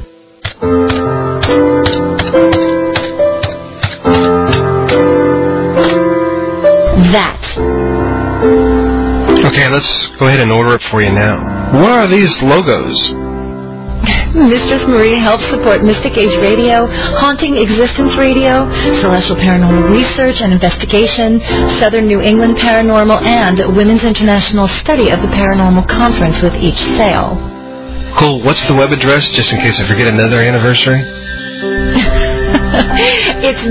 That. Okay, let's go ahead and order it for you now. What are these logos? Mistress Marie helps support Mystic Age Radio, Haunting Existence Radio, Celestial Paranormal Research and Investigation, Southern New England Paranormal, and Women's International Study of the Paranormal Conference with each sale. Cool. What's the web address, just in case I forget another anniversary? It's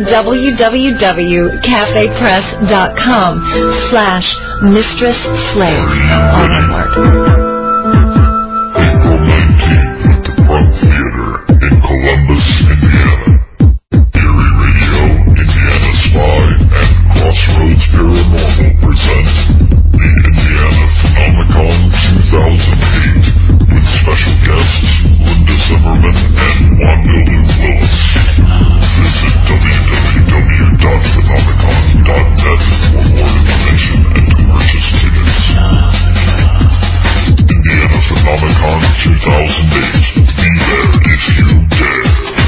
www.cafepress.com/mistress-slave. All one word. Theater in Columbus, Indiana. Erie Radio, Indiana Spy, and Crossroads Paranormal present the Indiana Phenomenon 2008 with special guests Linda Zimmerman and Wanda Lou Willis. Visit www.phenomenon.net for more information and to purchase tickets. Indiana Phenomenon 2008. Be there if you dare.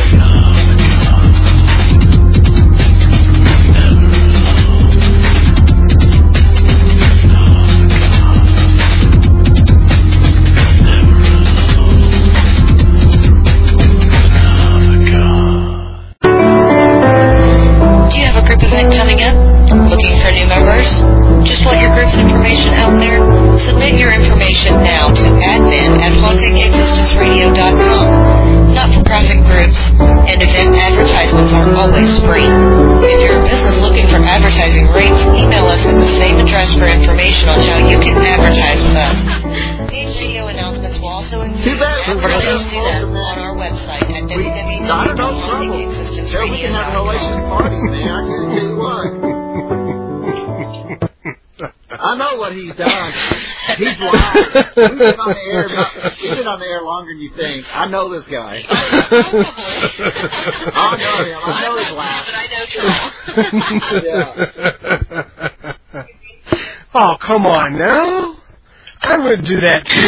Do you have a group event coming up? Looking for new members? Just want your group's information out there? Submit your information now to admin@hauntingexistenceradio.com. Not-for-profit groups and event advertisements are always free. If you're a business looking for advertising rates, email us at the same address for information on how you can advertise with us. These video announcements will also include advertising on our website at www.hauntingexistenceradio.com. We can have hellacious parties, man. I guarantee you what. I know what he's done. He's lied. We've been on the air longer than you think. I know this guy. I know him. I know his laugh. Yeah. Oh, come on now. I would do that too.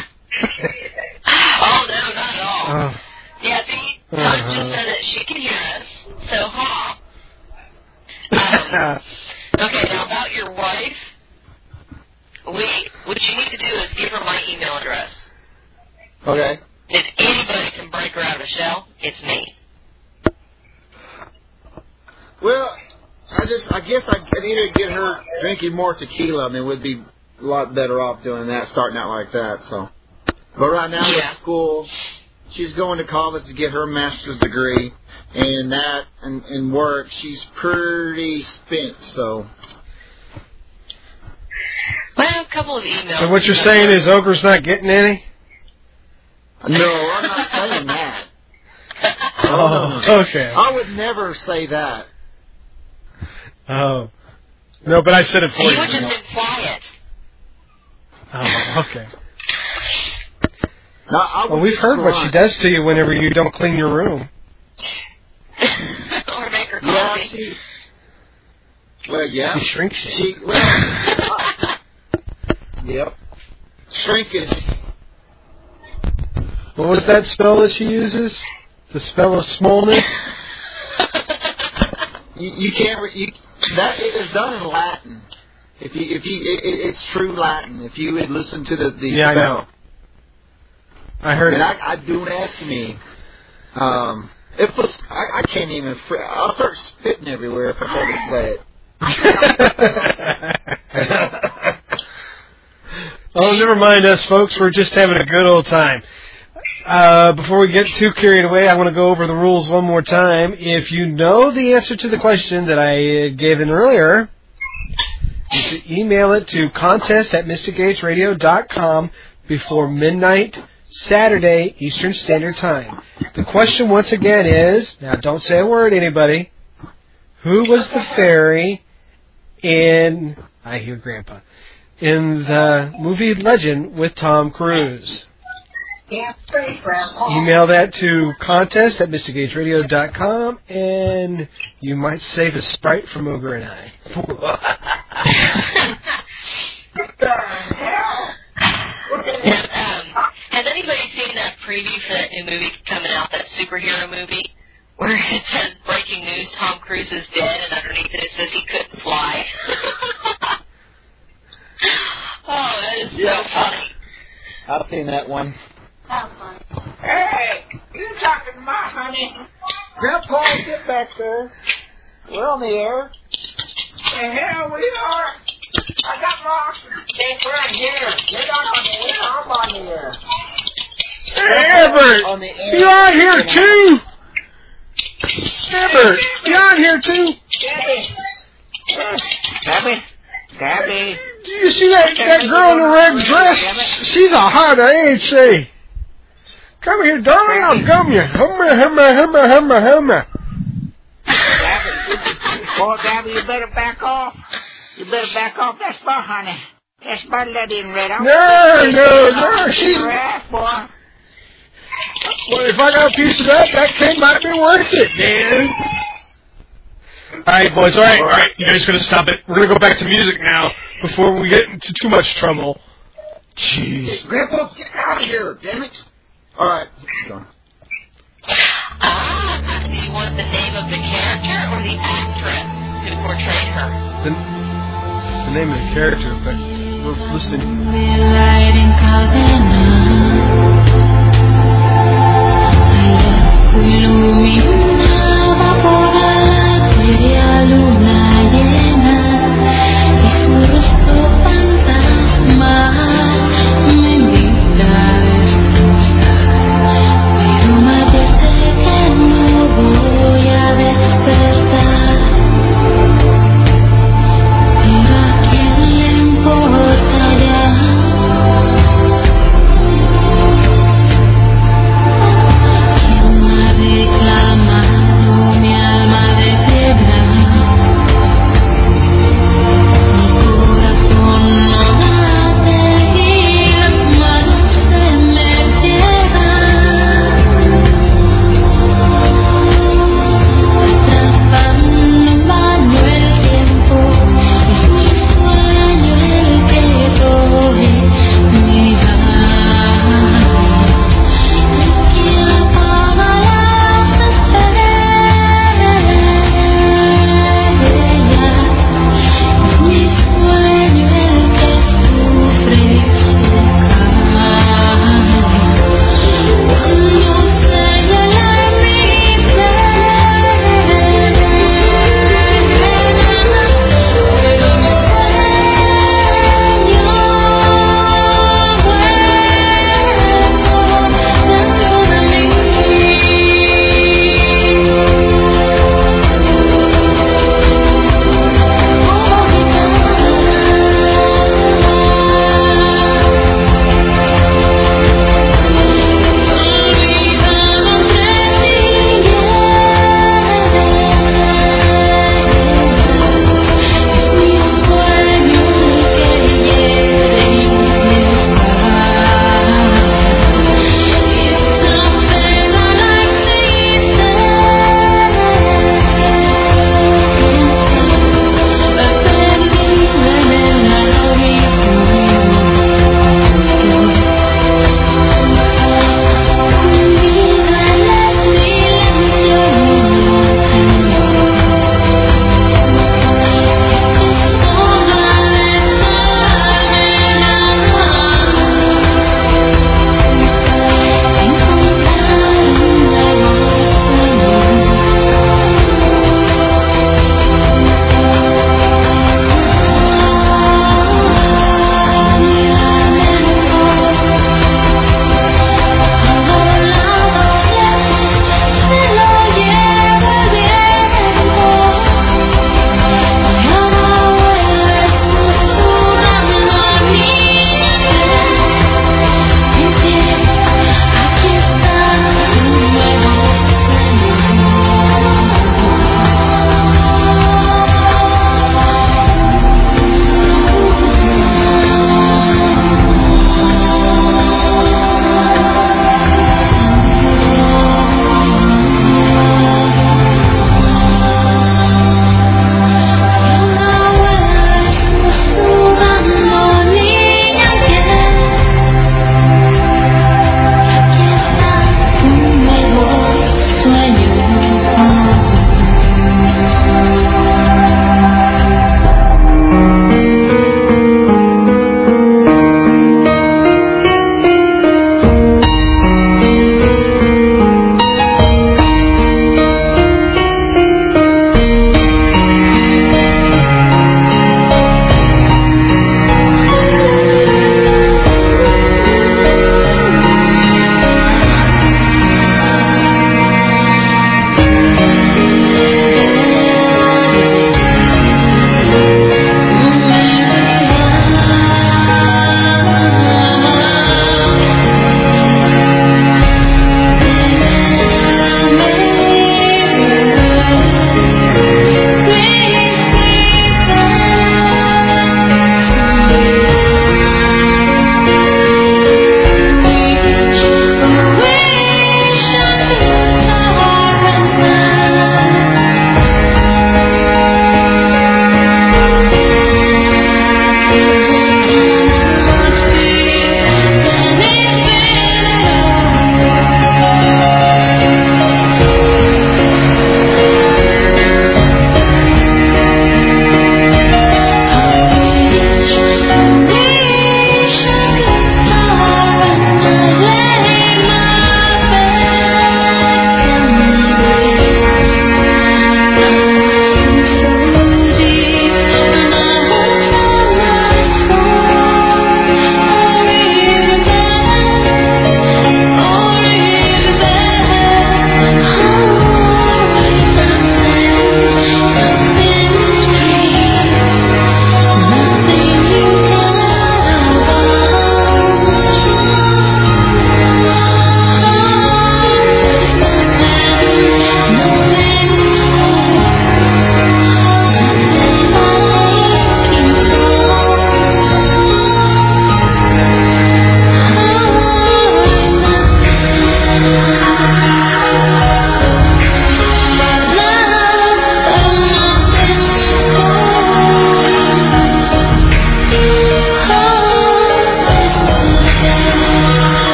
Oh, no, not at all. Yeah, see, Todd just said that she can hear us, so okay, now about your wife, what you need to do is give her my email address. Okay. If anybody can break her out of a shell, it's me. Well, I guess I need to get her drinking more tequila. I mean, we'd be a lot better off doing that, starting out like that. So, but right now with school, she's going to college to get her master's degree, and that and work, she's pretty spent. So, Well, a couple of emails. So what you're saying is Ogre's not getting any? no, I'm not saying that. Oh, okay. I would never say that. Oh. No, but I said it for you. You would just imply it. Oh, okay. No, Well, we've heard what she does to you whenever you don't clean your room. Or make her Yeah, coffee. She shrinks you. Yep. Shrinkage. What was that spell that she uses? The spell of smallness? You can't. That it is done in Latin. It's true Latin. If you would listen to the Yeah, spell. I know. I heard And it. I don't ask me. If I can't even. I'll start spitting everywhere if I try to say it. Oh, never mind us, folks. We're just having a good old time. Before we get too carried away, I want to go over the rules one more time. If you know the answer to the question that I gave in earlier, you should email it to contest@mysticageradio.com before midnight Saturday Eastern Standard Time. The question once again is, now don't say a word, anybody, Who was the fairy in I Hear Grandpa in the movie Legend with Tom Cruise? Email that to contest@mysticageradio.com and you might save a Sprite from Ogre and I. Has anybody seen that preview for that new movie coming out, that superhero movie, where it says breaking news, Tom Cruise is dead, and underneath it says he couldn't fly? Oh, that is so funny. I've seen that one. That's funny. Hey, you talking to my honey? Grandpa, get back there. We're on the air. The hell we are. I got my oxygen tank right here. You're not on the air. I'm on the air. Hey, Everett, you on here too? Everett, you on here too? Gabby. Do you see that girl in the red dress? She's a hot, ain't she? Come here, darling, I'll gum you. Hummer. Oh, Gabby, you better back off. You better back off. That's my honey. That's my lady in red. No, she's... boy. Well, if I got a piece of that cake might be worth it, man. Alright, boys, alright. You guys gonna stop it. We're gonna go back to music now before we get into too much trouble. Jeez. Grandpa, get out of here, damn it. Alright. Do you want the name of the character or the actress who portrayed her? The name of the character, but we're listening. Iluminaba por la etérea luna llena y su rostro fantasmal me invita a descansar, pero me advierte que no voy a despertar. Pero a quién le importa ya. Reclama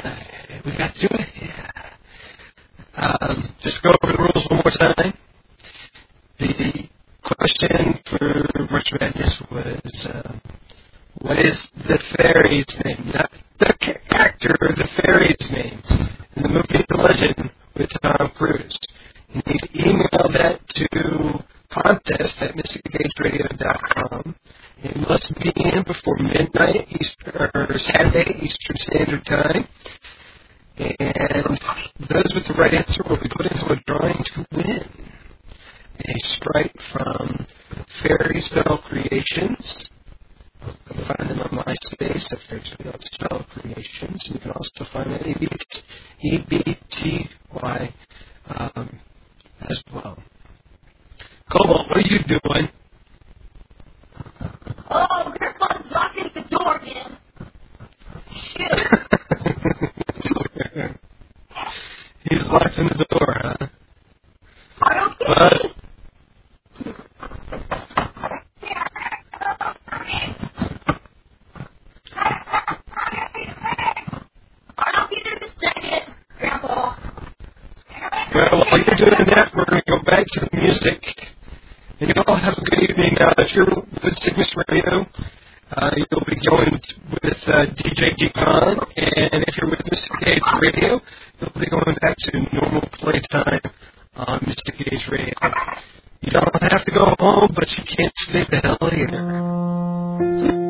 right. We got to do it? Yeah. Just go over the rules one more time. The question for March Madness was, what is the fairy's name? Not the actor, the fairy's name. In the movie The Legend with Tom Cruise. You need to email that to contest@mysticageradio.com. It must be in before midnight or Saturday Eastern Standard Time. And those with the right answer will be put into a drawing to win a Sprite from Fairy Spell Creations. You can find them on MySpace at Fairy Spell Creations. You can also find them at EBTY as well. Cobalt, what are you doing? Oh, Grandpa's locking the door again. Shoot. He's locked in the door, huh? I don't get But I don't get it a second, Grandpa. well, while you're doing that, we're going to go back to the music. And you all have a good evening. If you're with Cygnus Radio, you'll be joined with DJ Deacon. And if you're with Mystic Age Radio, you'll be going back to normal playtime on Mystic Age Radio. You don't have to go home, but you can't stay the hell here.